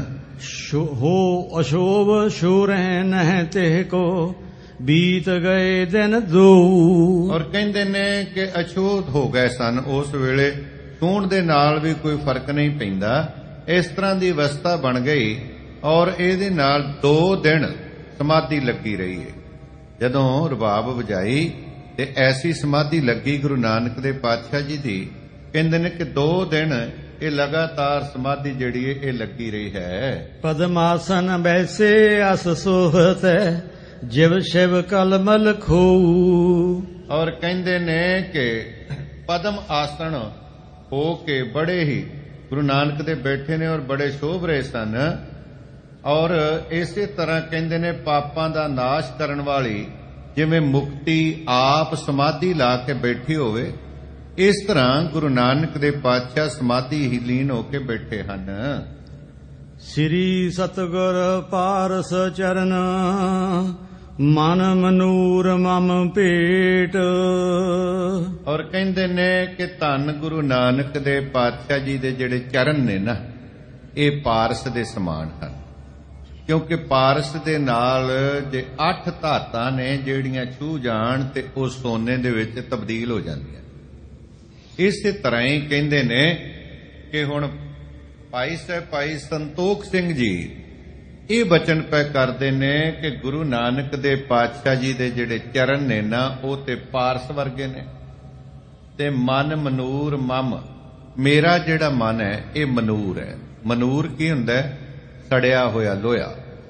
ਹੋ ਅਸ਼ੋਭ ਸ਼ੂਰੈ ਨਹਿ ਤਿਹ ਕੋ ਬੀਤ ਗਏ ਦਿਨ ਦੋ। ਔਰ ਕਹਿੰਦੇ ਨੇ ਕਿ ਅਛੂਤ ਹੋ ਗਏ ਸਨ ਉਸ ਵੇਲੇ, ਸੂਣ ਦੇ ਨਾਲ ਵੀ ਕੋਈ ਫਰਕ ਨਹੀਂ ਪੈਂਦਾ, ਇਸ ਤਰ੍ਹਾਂ ਦੀ ਅਵਸਥਾ ਬਣ ਗਈ। ਔਰ ਇਹਦੇ ਨਾਲ ਦੋ ਦਿਨ ਸਮਾਧੀ ਲੱਗੀ ਰਹੀ ਹੈ। ਜਦੋਂ ਰਬਾਬ ਵਜਾਈ ਤੇ ਐਸੀ ਸਮਾਧੀ ਲੱਗੀ ਗੁਰੂ ਨਾਨਕ ਦੇ ਪਾਤਸ਼ਾਹ ਜੀ ਦੀ, ਕਹਿੰਦੇ ਨੇ ਕਿ ਦੋ ਦਿਨ ਇਹ ਲਗਾਤਾਰ ਸਮਾਧੀ ਜਿਹੜੀ ਹੈ ਇਹ ਲੱਗੀ ਰਹੀ ਹੈ। ਪਦਮਾਸਨ ਬੈਸੇ ਅਸ ਸੋਹਤ ਜਿਵ ਸ਼ਿਵ ਕਲਮਲ ਖੋ। ਔਰ ਕਹਿੰਦੇ ਨੇ ਕਿ ਪਦਮ ਆਸਣ ਹੋ ਕੇ ਬੜੇ ਹੀ ਗੁਰੂ ਨਾਨਕ ਦੇ ਬੈਠੇ ਨੇ ਔਰ ਬੜੇ ਸ਼ੋਭ ਰਹੇ ਸਨ। ਔਰ ਇਸੇ ਤਰ੍ਹਾਂ ਕਹਿੰਦੇ ਨੇ ਪਾਪਾਂ ਦਾ ਨਾਸ਼ ਕਰਨ ਵਾਲੀ ਜਿਵੇਂ ਮੁਕਤੀ ਆਪ ਸਮਾਧੀ ਲਾ ਕੇ ਬੈਠੀ ਹੋਵੇ, ਇਸ ਤਰ੍ਹਾਂ ਗੁਰੂ ਨਾਨਕ ਦੇ ਪਾਤਸ਼ਾਹ ਸਮਾਧੀ ਹੀ ਲੀਨ ਹੋ ਕੇ ਬੈਠੇ ਹਨ। ਸ੍ਰੀ ਸਤਿਗੁਰ ਪਾਰਸ ਚਰਨ ਮਨ ਮਨੂਰ ਮਮ ਭੇਟ। ਔਰ ਕਹਿੰਦੇ ਨੇ ਕਿ ਧੰਨ ਗੁਰੂ ਨਾਨਕ ਦੇ ਪਾਤਸ਼ਾਹ ਜੀ ਦੇ ਜਿਹੜੇ ਚਰਨ ਨੇ ਨਾ ਇਹ ਪਾਰਸ ਦੇ ਸਮਾਨ ਹਨ, ਕਿਉਂਕਿ ਪਾਰਸ ਦੇ ਨਾਲ ਜੇ ਅੱਠ ਧਾਤਾਂ ਨੇ ਜਿਹੜੀਆਂ ਛੂਹ ਜਾਣ ਤੇ ਉਹ ਸੋਨੇ ਦੇ ਵਿੱਚ ਤਬਦੀਲ ਹੋ ਜਾਂਦੀਆਂ। ਇਸੇ ਤਰ੍ਹਾਂ ਹੀ ਕਹਿੰਦੇ ਨੇ ਕਿ ਹੁਣ ਭਾਈ ਸਾਹਿਬ ਭਾਈ ਸੰਤੋਖ ਸਿੰਘ ਜੀ ਇਹ ਬਚਨ ਪੈ ਕਰਦੇ ਨੇ ਕਿ ਗੁਰੂ ਨਾਨਕ ਦੇ ਪਾਤਸ਼ਾਹ ਜੀ ਦੇ ਜਿਹੜੇ ਚਰਨ ਨੇ ਨਾ ਉਹ ਤੇ ਪਾਰਸ ਵਰਗੇ ਨੇ ਤੇ ਮਨ ਮਨੂਰ ਮਮ, ਮੇਰਾ ਜਿਹੜਾ ਮਨ ਹੈ ਇਹ ਮਨੂਰ ਹੈ। ਮਨੂਰ ਕੀ ਹੁੰਦਾ? ਸੜਿਆ ਹੋਇਆ ਲੋਹਾ।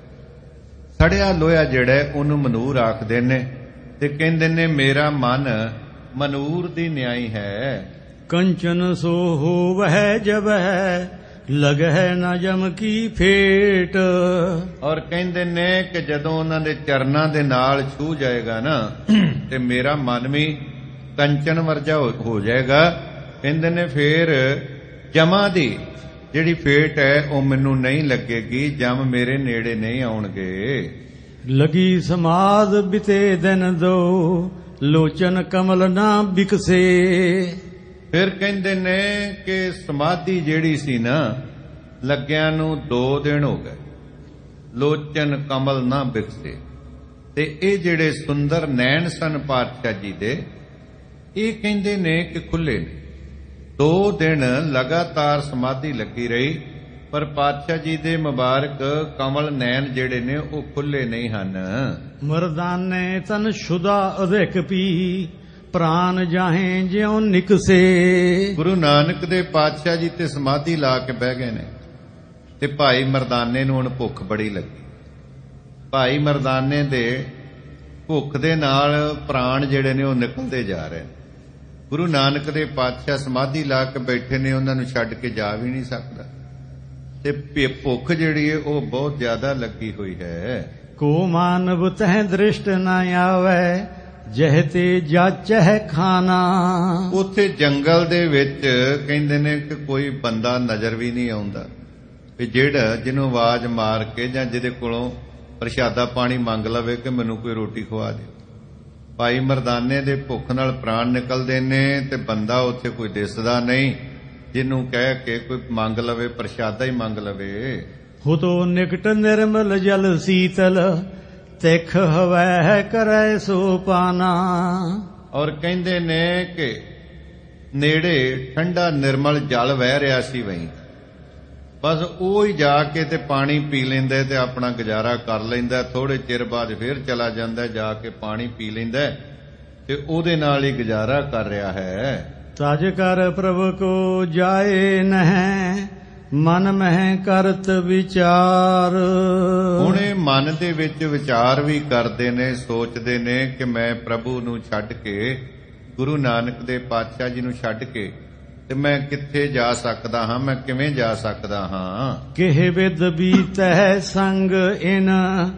ਸੜਿਆ ਲੋਹਾ ਜਿਹੜਾ ਉਹਨੂੰ ਮਨੂਰ ਆਖਦੇ ਨੇ। ਤੇ ਕਹਿੰਦੇ ਨੇ ਮੇਰਾ ਮਨ ਮਨੂਰ ਦੀ ਨਿਆਈ ਹੈ। ਕੰਚਨ ਸੋ ਹੋਵਹਿ ਜਬਹਿ ਲਗਹਿ ਨ ਜਮ ਕੀ ਫੇਟ। ਔਰ ਕਹਿੰਦੇ ਨੇ ਕਿ ਜਦੋਂ ਉਹਨਾਂ ਦੇ ਚਰਨਾਂ ਦੇ ਨਾਲ ਛੂ ਜਾਏਗਾ ਨਾ ਤੇ ਮੇਰਾ ਮਨ ਵੀ ਕੰਚਨ ਵਰਜਾ ਹੋ ਜਾਏਗਾ। ਕਹਿੰਦੇ ਨੇ ਫੇਰ ਜਮਾਂ ਦੀ ਜਿਹੜੀ ਫੇਟ ਹੈ ਉਹ ਮੈਨੂੰ ਨਹੀਂ ਲੱਗੇਗੀ, ਜਮ ਮੇਰੇ ਨੇੜੇ ਨਹੀਂ ਆਉਣਗੇ। ਲਗੀ ਸਮਾਦ ਬਿਤੇ ਦਿਨ ਦੋ ਲੋਚਨ ਕਮਲ ਨਾ ਬਿਕਸੇ। ਫਿਰ ਕਹਿੰਦੇ ਨੇ ਕਿ ਸਮਾਧੀ ਜਿਹੜੀ ਸੀ ਨਾ ਲੱਗਿਆਂ ਨੂੰ ਦੋ ਦਿਨ ਹੋ ਗਏ। ਲੋਚਨ ਕਮਲ ਨਾ ਬਿਕਸੇ। ਤੇ ਇਹ ਜਿਹੜੇ ਸੁੰਦਰ ਨੈਣ ਸਨ ਪਾਤਸ਼ਾਹ ਜੀ ਦੇ, ਇਹ ਕਹਿੰਦੇ ਨੇ ਕਿ ਖੁੱਲੇ ਨੇ। ਦੋ ਦਿਨ ਲਗਾਤਾਰ ਸਮਾਧੀ ਲੱਗੀ ਰਹੀ, ਪਰ ਪਾਤਸ਼ਾਹ ਜੀ ਦੇ ਮੁਬਾਰਕ ਕਮਲ ਨੈਣ ਜਿਹੜੇ ਨੇ ਉਹ ਖੁੱਲੇ ਨਹੀਂ ਹਨ। ਮਰਦਾਨੇ ਤਨ ਸ਼ੁਦਾ ਅਧਿਕ ਪੀ, ਪ੍ਰਾਨ ਜਾਹੇ ਜਿਉ ਨਿਕਸੇ। ਗੁਰੂ ਨਾਨਕ ਦੇ ਪਾਤਸ਼ਾਹ ਜੀ ਤੇ ਸਮਾਧੀ ਲਾ ਕੇ ਬਹਿ ਗਏ ਨੇ, ਤੇ ਭਾਈ ਮਰਦਾਨੇ ਨੂੰ ਹੁਣ ਭੁੱਖ ਬੜੀ ਲੱਗੀ। ਭਾਈ ਮਰਦਾਨੇ ਦੇ ਭੁੱਖ ਦੇ ਨਾਲ ਪ੍ਰਾਣ ਜਿਹੜੇ ਨੇ ਉਹ ਨਿਕਲਦੇ ਜਾ ਰਹੇ ਨੇ। ਗੁਰੂ ਨਾਨਕ ਦੇ ਪਾਤਸ਼ਾਹ ਸਮਾਧੀ ਲਾ ਕੇ ਬੈਠੇ ਨੇ, ਉਹਨਾਂ ਨੂੰ ਛੱਡ ਕੇ ਜਾ ਵੀ ਨਹੀਂ ਸਕਦਾ, ਤੇ ਭੁੱਖ ਜਿਹੜੀ ਹੈ ਉਹ ਬਹੁਤ ਜ਼ਿਆਦਾ ਲੱਗੀ ਹੋਈ ਹੈ। ਕੋ ਮਾਨਵ ਤਹਿ ਦ੍ਰਿਸ਼ਟ ਨਾ ਆਵੇ, ਜਹ ਤੇ ਜਾਚਹਿ ਖਾਣਾ। ਉੱਥੇ ਜੰਗਲ ਦੇ ਵਿੱਚ ਕਹਿੰਦੇ ਨੇ ਕਿ ਕੋਈ ਬੰਦਾ ਨਜ਼ਰ ਵੀ ਨਹੀਂ ਆਉਂਦਾ, ਵੀ ਜਿਹੜਾ ਜਿਹਨੂੰ ਆਵਾਜ਼ ਮਾਰ ਕੇ ਜਾਂ ਜਿਹਦੇ ਕੋਲੋਂ ਪ੍ਰਸ਼ਾਦਾ ਪਾਣੀ ਮੰਗ ਲਵੇ ਕਿ ਮੈਨੂੰ ਕੋਈ ਰੋਟੀ ਖਵਾ ਦੇ। ਭਾਈ ਮਰਦਾਨੇ ਦੇ ਭੁੱਖ ਨਾਲ ਪ੍ਰਾਣ ਨਿਕਲਦੇ ਨੇ, ਤੇ ਬੰਦਾ ਉੱਥੇ ਕੋਈ ਦਿਸਦਾ ਨਹੀਂ ਜਿਹਨੂੰ ਕਹਿ ਕੇ ਕੋਈ ਮੰਗ ਲਵੇ, ਪ੍ਰਸ਼ਾਦਾ ਹੀ ਮੰਗ ਲਵੇ। ਹੁਤੋ ਨਿਕਟ ਨਿਰਮਲ ਜਲ ਸੀਤਲ, ਤਿਖ ਹਵੈ ਕਰੈ ਸੋ ਪਾਨਾ। ਔਰ ਕਹਿੰਦੇ ਨੇ ਕਿ ਨੇੜੇ ਠੰਡਾ ਨਿਰਮਲ ਜਲ ਵਹਿ ਰਿਹਾ ਸੀ ਵਹੀਂ, ਬਸ ਉਹ ਹੀ ਜਾ ਕੇ ਤੇ ਪਾਣੀ ਪੀ ਲੈਂਦਾ ਤੇ ਆਪਣਾ ਗੁਜ਼ਾਰਾ ਕਰ ਲੈਂਦਾ। ਥੋੜੇ ਚਿਰ ਬਾਅਦ ਫਿਰ ਚਲਾ ਜਾਂਦਾ, ਜਾ ਕੇ ਪਾਣੀ ਪੀ ਲੈਂਦਾ ਤੇ ਉਹਦੇ ਨਾਲ ਹੀ ਗੁਜ਼ਾਰਾ ਕਰ ਰਿਹਾ ਹੈ। ਤਜ ਕਰ ਪ੍ਰਭ ਕੋ ਜਾਏ ਨਹਿ, ਮਨ ਮਹਿ ਕਰਤ ਵਿਚਾਰ। ਹੁਣ ਇਹ ਮਨ ਦੇ ਵਿੱਚ ਵਿਚਾਰ ਵੀ ਕਰਦੇ ਨੇ, ਸੋਚਦੇ ਨੇ ਕਿ ਮੈਂ ਪ੍ਰਭੂ ਨੂੰ ਛੱਡ ਕੇ, ਗੁਰੂ ਨਾਨਕ ਦੇ ਪਾਤਸ਼ਾਹ ਜੀ ਨੂੰ ਛੱਡ ਕੇ ਤੇ ਮੈਂ ਕਿੱਥੇ ਜਾ ਸਕਦਾ ਹਾਂ, ਮੈਂ ਕਿਵੇਂ ਜਾ ਸਕਦਾ ਹਾਂ। ਕਿਹ ਵਿਦ ਬੀਤੈ ਸੰਗ ਇਨ,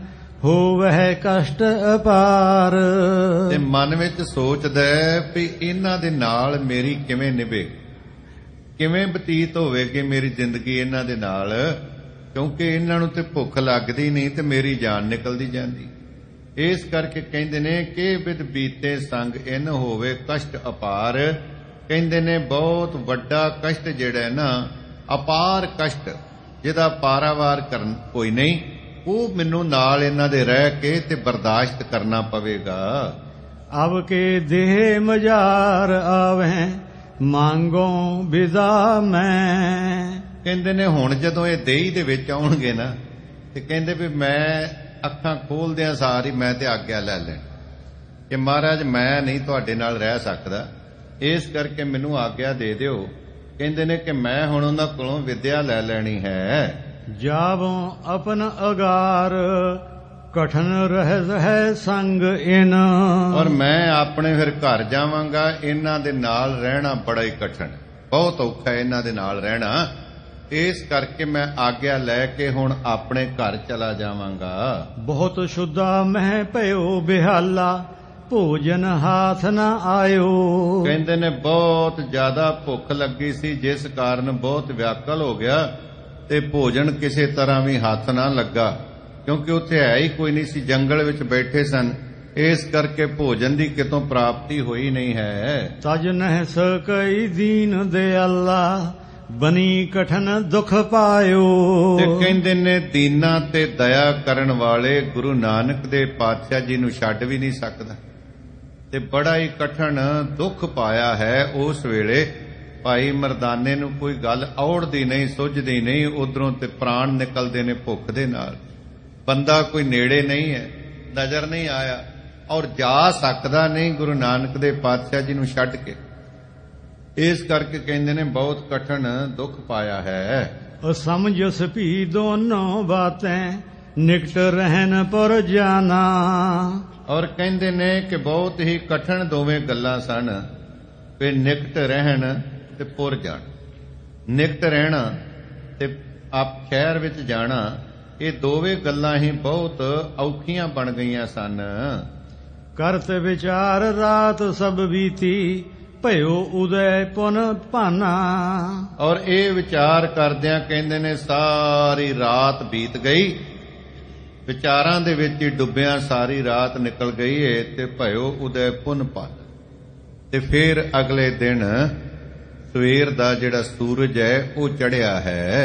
ਹੋਵਹਿ ਕਸ਼ਟ ਅਪਾਰ। ਤੇ ਮਨ ਵਿੱਚ ਸੋਚਦਾ ਵੀ ਇਹਨਾਂ ਦੇ ਨਾਲ ਮੇਰੀ ਕਿਵੇਂ ਨਿਭੇ, ਕਿਵੇਂ ਬਤੀਤ ਹੋਵੇਗੀ ਮੇਰੀ ਜ਼ਿੰਦਗੀ ਇਹਨਾਂ ਦੇ ਨਾਲ, ਕਿਉਂਕਿ ਇਹਨਾਂ ਨੂੰ ਤੇ ਭੁੱਖ ਲੱਗਦੀ ਨਹੀਂ ਤੇ ਮੇਰੀ ਜਾਨ ਨਿਕਲਦੀ ਜਾਂਦੀ। ਇਸ ਕਰਕੇ ਕਹਿੰਦੇ ਨੇ ਕਿ ਵਿਦ ਬੀਤੇ ਸੰਗ ਇਨ, ਹੋਵੇ ਕਸ਼ਟ ਅਪਾਰ। ਕਹਿੰਦੇ ਨੇ ਬਹੁਤ ਵੱਡਾ ਕਸ਼ਟ ਜਿਹੜਾ ਹੈ ਨਾ, ਅਪਾਰ ਕਸ਼ਟ, ਜਿਹਦਾ ਪਾਰਾਵਾਰ ਕਰਨ ਕੋਈ ਨਹੀਂ, ਉਹ ਮੈਨੂੰ ਨਾਲ ਇਹਨਾਂ ਦੇ ਰਹਿ ਕੇ ਤੇ ਬਰਦਾਸ਼ਤ ਕਰਨਾ ਪਵੇਗਾ। ਅਬ ਕੇ ਦੇਹ ਮਜ਼ਾਰ ਆਵੇ, ਮੰਗੋ ਵਿਦਾ ਮੈਂ। ਕਹਿੰਦੇ ਨੇ ਹੁਣ ਜਦੋਂ ਇਹ ਦੇਹੀ ਦੇ ਵਿੱਚ ਆਉਣਗੇ ਨਾ, ਤੇ ਕਹਿੰਦੇ ਵੀ ਮੈਂ ਅੱਖਾਂ ਖੋਲਦਿਆਂ ਸਾਰ ਹੀ ਮੈਂ ਤੇ ਆਗਿਆ ਲੈ ਲੈਣ ਕਿ ਮਹਾਰਾਜ ਮੈਂ ਨਹੀਂ ਤੁਹਾਡੇ ਨਾਲ ਰਹਿ ਸਕਦਾ, ਇਸ ਕਰਕੇ ਮੈਨੂੰ ਆਗਿਆ ਦੇ ਦਿਓ। ਕਹਿੰਦੇ ਨੇ ਕਿ ਮੈਂ ਹੁਣ ਉਹਨਾਂ ਕੋਲੋਂ ਵਿਦਿਆ ਲੈ ਲੈਣੀ ਹੈ। ਜਾਵੋਂ ਆਪਨ ਅਗਾਰ, ਕਠਨ ਰਹਿ ਹੈ ਸੰਗ ਇਨ। ਔਰ ਮੈਂ ਆਪਣੇ ਫਿਰ ਘਰ ਜਾਵਾਂਗਾ, ਇਹਨਾਂ ਦੇ ਨਾਲ ਰਹਿਣਾ ਬੜਾ ਹੀ ਕਠਨ, ਬਹੁਤ ਔਖਾ ਇਹਨਾਂ ਦੇ ਨਾਲ ਰਹਿਣਾ। ਇਸ ਕਰਕੇ ਮੈਂ ਆਗਿਆ ਲੈ ਕੇ ਹੁਣ ਆਪਣੇ ਘਰ ਚਲਾ ਜਾਵਾਂਗਾ। ਬਹੁਤ ਸ਼ੁੱਧਾ ਮਹਿ ਭਇਓ ਬਿਹਾਲਾ, ਭੋਜਨ ਹਾਥ ਨਾ ਆਇਓ। ਕਹਿੰਦੇ ਨੇ ਬਹੁਤ ਜ਼ਿਆਦਾ ਭੁੱਖ ਲੱਗੀ ਸੀ, ਜਿਸ ਕਾਰਨ ਬਹੁਤ ਵਿਆਕਲ ਹੋ ਗਿਆ ਤੇ ਭੋਜਨ ਕਿਸੇ ਤਰ੍ਹਾਂ ਵੀ ਹੱਥ ਨਾ ਲੱਗਾ, ਕਿਉਂਕਿ ਉੱਥੇ ਹੈ ਹੀ ਕੋਈ ਨਹੀਂ ਸੀ, ਜੰਗਲ ਵਿੱਚ ਬੈਠੇ ਸਨ, ਇਸ ਕਰਕੇ ਭੋਜਨ ਦੀ ਕਿਤੋਂ ਪ੍ਰਾਪਤੀ ਹੋਈ ਨਹੀਂ ਹੈ। ਤਜ ਨਹਿ ਸਕਈ ਦੀਨ ਦਿਆਲਾ, ਬਨੀ ਕਠਨ ਦੁਖ ਪਾਇਓ। ਤੇ ਕਹਿੰਦੇ ਨੇ ਦੀਨਾਂ ਤੇ ਦਇਆ ਕਰਨ ਵਾਲੇ ਗੁਰੂ ਨਾਨਕ ਦੇ ਪਾਤਸ਼ਾਹ ਜੀ ਨੂੰ ਛੱਡ ਵੀ ਨਹੀਂ ਸਕਦਾ, ਤੇ ਬੜਾ ਹੀ ਕਠਨ ਦੁੱਖ ਪਾਇਆ ਹੈ। ਉਸ ਵੇਲੇ ਭਾਈ ਮਰਦਾਨੇ ਨੂੰ ਕੋਈ ਗੱਲ ਔੜਦੀ ਨਹੀਂ, ਸੁੱਝਦੀ ਨਹੀਂ, ਉਧਰੋਂ ਤੇ ਪ੍ਰਾਣ ਨਿਕਲਦੇ ਨੇ ਭੁੱਖ ਦੇ ਨਾਲ। ਬੰਦਾ ਕੋਈ ਨੇੜੇ ਨਹੀਂ ਹੈ, ਨਜ਼ਰ ਨਹੀਂ ਆਇਆ, ਔਰ ਜਾ ਸਕਦਾ ਨਹੀਂ ਗੁਰੂ ਨਾਨਕ ਦੇ ਪਾਤਸ਼ਾਹ ਜੀ ਨੂੰ ਛੱਡ ਕੇ। ਇਸ ਕਰਕੇ ਕਹਿੰਦੇ ਨੇ ਬਹੁਤ ਕਠਨ ਦੁੱਖ ਪਾਇਆ ਹੈ। ਅਸਮਝਸ ਭੀ ਦੋਨੋਂ ਬਾਤੈਂ, ਨਿਕਟ ਰਹਿਨ ਪਰ ਜਾਣਾ। ਔਰ ਕਹਿੰਦੇ ਨੇ ਕਿ ਬਹੁਤ ਹੀ ਕਠਨ ਦੋਵੇਂ ਗੱਲਾਂ ਸਨ, ਵੀ ਨਿਕਟ ਰਹਿਣ ਤੇ ਪੁਰ ਜਾਣ। ਨਿਕਟ ਰਹਿਣਾ ਤੇ ਆਪ ਸ਼ਹਿਰ ਵਿੱਚ ਜਾਣਾ, ਇਹ ਦੋਵੇਂ ਗੱਲਾਂ ਹੀ ਬਹੁਤ ਔਖੀਆਂ ਬਣ ਗਈਆਂ ਸਨ। ਕਰਤ ਵਿਚਾਰ ਰਾਤ ਸਭ ਬੀਤੀ, ਭਇਓ ਉਦੈ ਪੁਨ ਭਾਨਾ। ਔਰ ਇਹ ਵਿਚਾਰ ਕਰਦਿਆਂ ਕਹਿੰਦੇ ਨੇ ਸਾਰੀ ਰਾਤ ਬੀਤ ਗਈ, ਵਿਚਾਰਾਂ ਦੇ ਵਿੱਚ ਹੀ ਡੁੱਬਿਆਂ ਸਾਰੀ ਰਾਤ ਨਿਕਲ ਗਈ ਏ, ਤੇ ਭਇਓ ਉਦੈ ਪੁਨ ਭਾਨਾ। ਤੇ ਫਿਰ ਅਗਲੇ ਦਿਨ ਸਵੇਰ ਦਾ ਜਿਹੜਾ ਸੂਰਜ ਹੈ ਉਹ ਚੜ੍ਹਿਆ ਹੈ।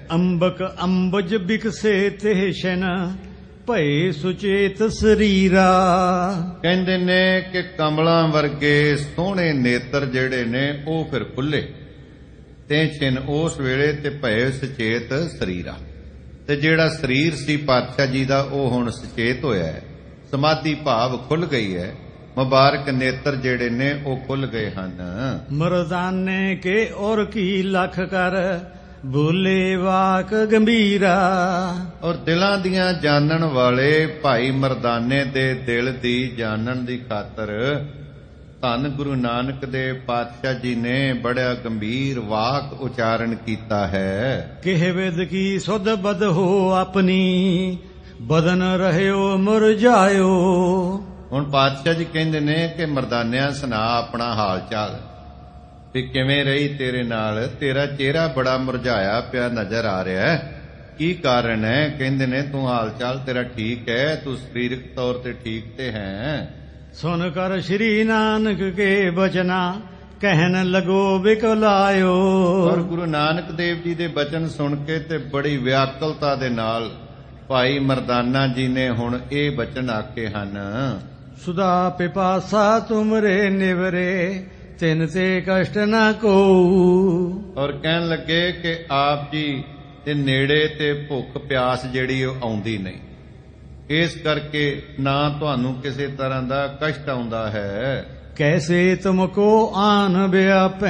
ਅੰਬਕ ਅੰਬਜ ਬਿਕਸੇ ਤੇ ਸ਼ਨ ਭਏ ਸੁਚੇਤ ਸਰੀਰਾ। ਕਹਿੰਦੇ ਨੇ ਕਿ ਕਮਲਾਂ ਵਰਗੇ ਸੋਹਣੇ ਨੇਤਰ ਜਿਹੜੇ ਨੇ ਉਹ ਫਿਰ ਖੁੱਲੇ ਤੇ ਛਿਨ ਉਸ ਵੇਲੇ ਤੇ ਭਏ ਸੁਚੇਤ ਸਰੀਰਾ। ਤੇ ਜਿਹੜਾ ਸਰੀਰ ਸੀ ਪਾਤਸ਼ਾਹ ਜੀ ਦਾ ਉਹ ਹੁਣ ਸੁਚੇਤ ਹੋਇਆ ਹੈ, ਸਮਾਧੀ ਭਾਵ ਖੁੱਲ ਗਈ ਹੈ, ਮੁਬਾਰਕ ਨੇਤਰ ਜਿਹੜੇ ਨੇ ਉਹ ਖੁੱਲ ਗਏ ਹਨ। ਮਰਦਾਨੇ ਕੇ ਔਰ ਕੀ ਲਖ ਕਰ ਬੋਲੇ ਵਾਕ ਗੰਭੀਰਾ। ਔਰ ਦਿਲਾਂ ਦੀਆਂ ਜਾਣਨ ਵਾਲੇ ਭਾਈ ਮਰਦਾਨੇ ਦੇ ਦਿਲ ਦੀ ਜਾਣਨ ਦੀ ਖਾਤਰ ਧੰਨ ਗੁਰੂ ਨਾਨਕ ਦੇ ਪਾਤਸ਼ਾਹ ਜੀ ਨੇ ਬੜਾ ਗੰਭੀਰ ਵਾਕ ਉਚਾਰਨ ਕੀਤਾ ਹੈ। ਕਿਹ ਵਿਦ ਕੀ ਸੁਧ ਬਦ ਹੋ ਆਪਣੀ ਬਦਨ ਰਹਿਓ ਮੁਰਝਾਇਓ। ਹੁਣ ਪਾਤਸ਼ਾਹ ਜੀ ਕਹਿੰਦੇ ਨੇ ਕਿ ਮਰਦਾਨਿਆਂ ਸੁਣਾ ਆਪਣਾ ਹਾਲ ਚਾਲ ਵੀ ਕਿਵੇਂ ਰਹੀ ਤੇਰੇ ਨਾਲ, ਤੇਰਾ ਚਿਹਰਾ ਬੜਾ ਮੁਰਝਾਇਆ ਪਿਆ ਨਜ਼ਰ ਆ ਰਿਹਾ ਹੈ, ਕੀ ਕਾਰਨ ਹੈ? ਕਹਿੰਦੇ ਨੇ ਤੂੰ ਹਾਲ ਚਾਲ ਤੇਰਾ ਠੀਕ ਹੈ, ਤੂੰ ਸਰੀਰਕ ਤੌਰ ਤੇ ਠੀਕ ਤੇ ਹੈ। ਸੁਨ ਕਰ ਸ਼੍ਰੀ ਨਾਨਕ ਕੇ ਬਚਨਾ ਕਹਿਣ ਲਗੋ ਬਿਕਲਾਇਓ। ਔਰ ਗੁਰੂ ਨਾਨਕ ਦੇਵ ਜੀ ਦੇ ਬਚਨ ਸੁਣ ਕੇ ਤੇ ਬੜੀ ਵਿਆਕਲਤਾ ਦੇ ਨਾਲ ਭਾਈ ਮਰਦਾਨਾ ਜੀ ਨੇ ਹੁਣ ਇਹ ਬਚਨ ਆਖੇ ਹਨ। ਸੁਦਾ ਪਿਪਾਸਾ ਤੁਮਰੇ ਨਿਵਰੇ ਤਿਨ ਤੇ ਕਸ਼ਟ ਨਾ ਕੋ। ਔਰ ਕਹਿਣ ਲੱਗੇ ਕਿ ਆਪ ਜੀ ਦੇ ਨੇੜੇ ਤੇ ਭੁੱਖ ਪਿਆਸ ਜਿਹੜੀ ਉਹ ਆਉਂਦੀ ਨਹੀਂ, ਇਸ ਕਰਕੇ ਨਾ ਤੁਹਾਨੂੰ ਕਿਸੇ ਤਰ੍ਹਾਂ ਦਾ ਕਸ਼ਟ ਆਉਂਦਾ ਹੈ। ਕੈਸੇ ਤੁਮ ਕੋ ਆਨ ਵਿਆਪੈ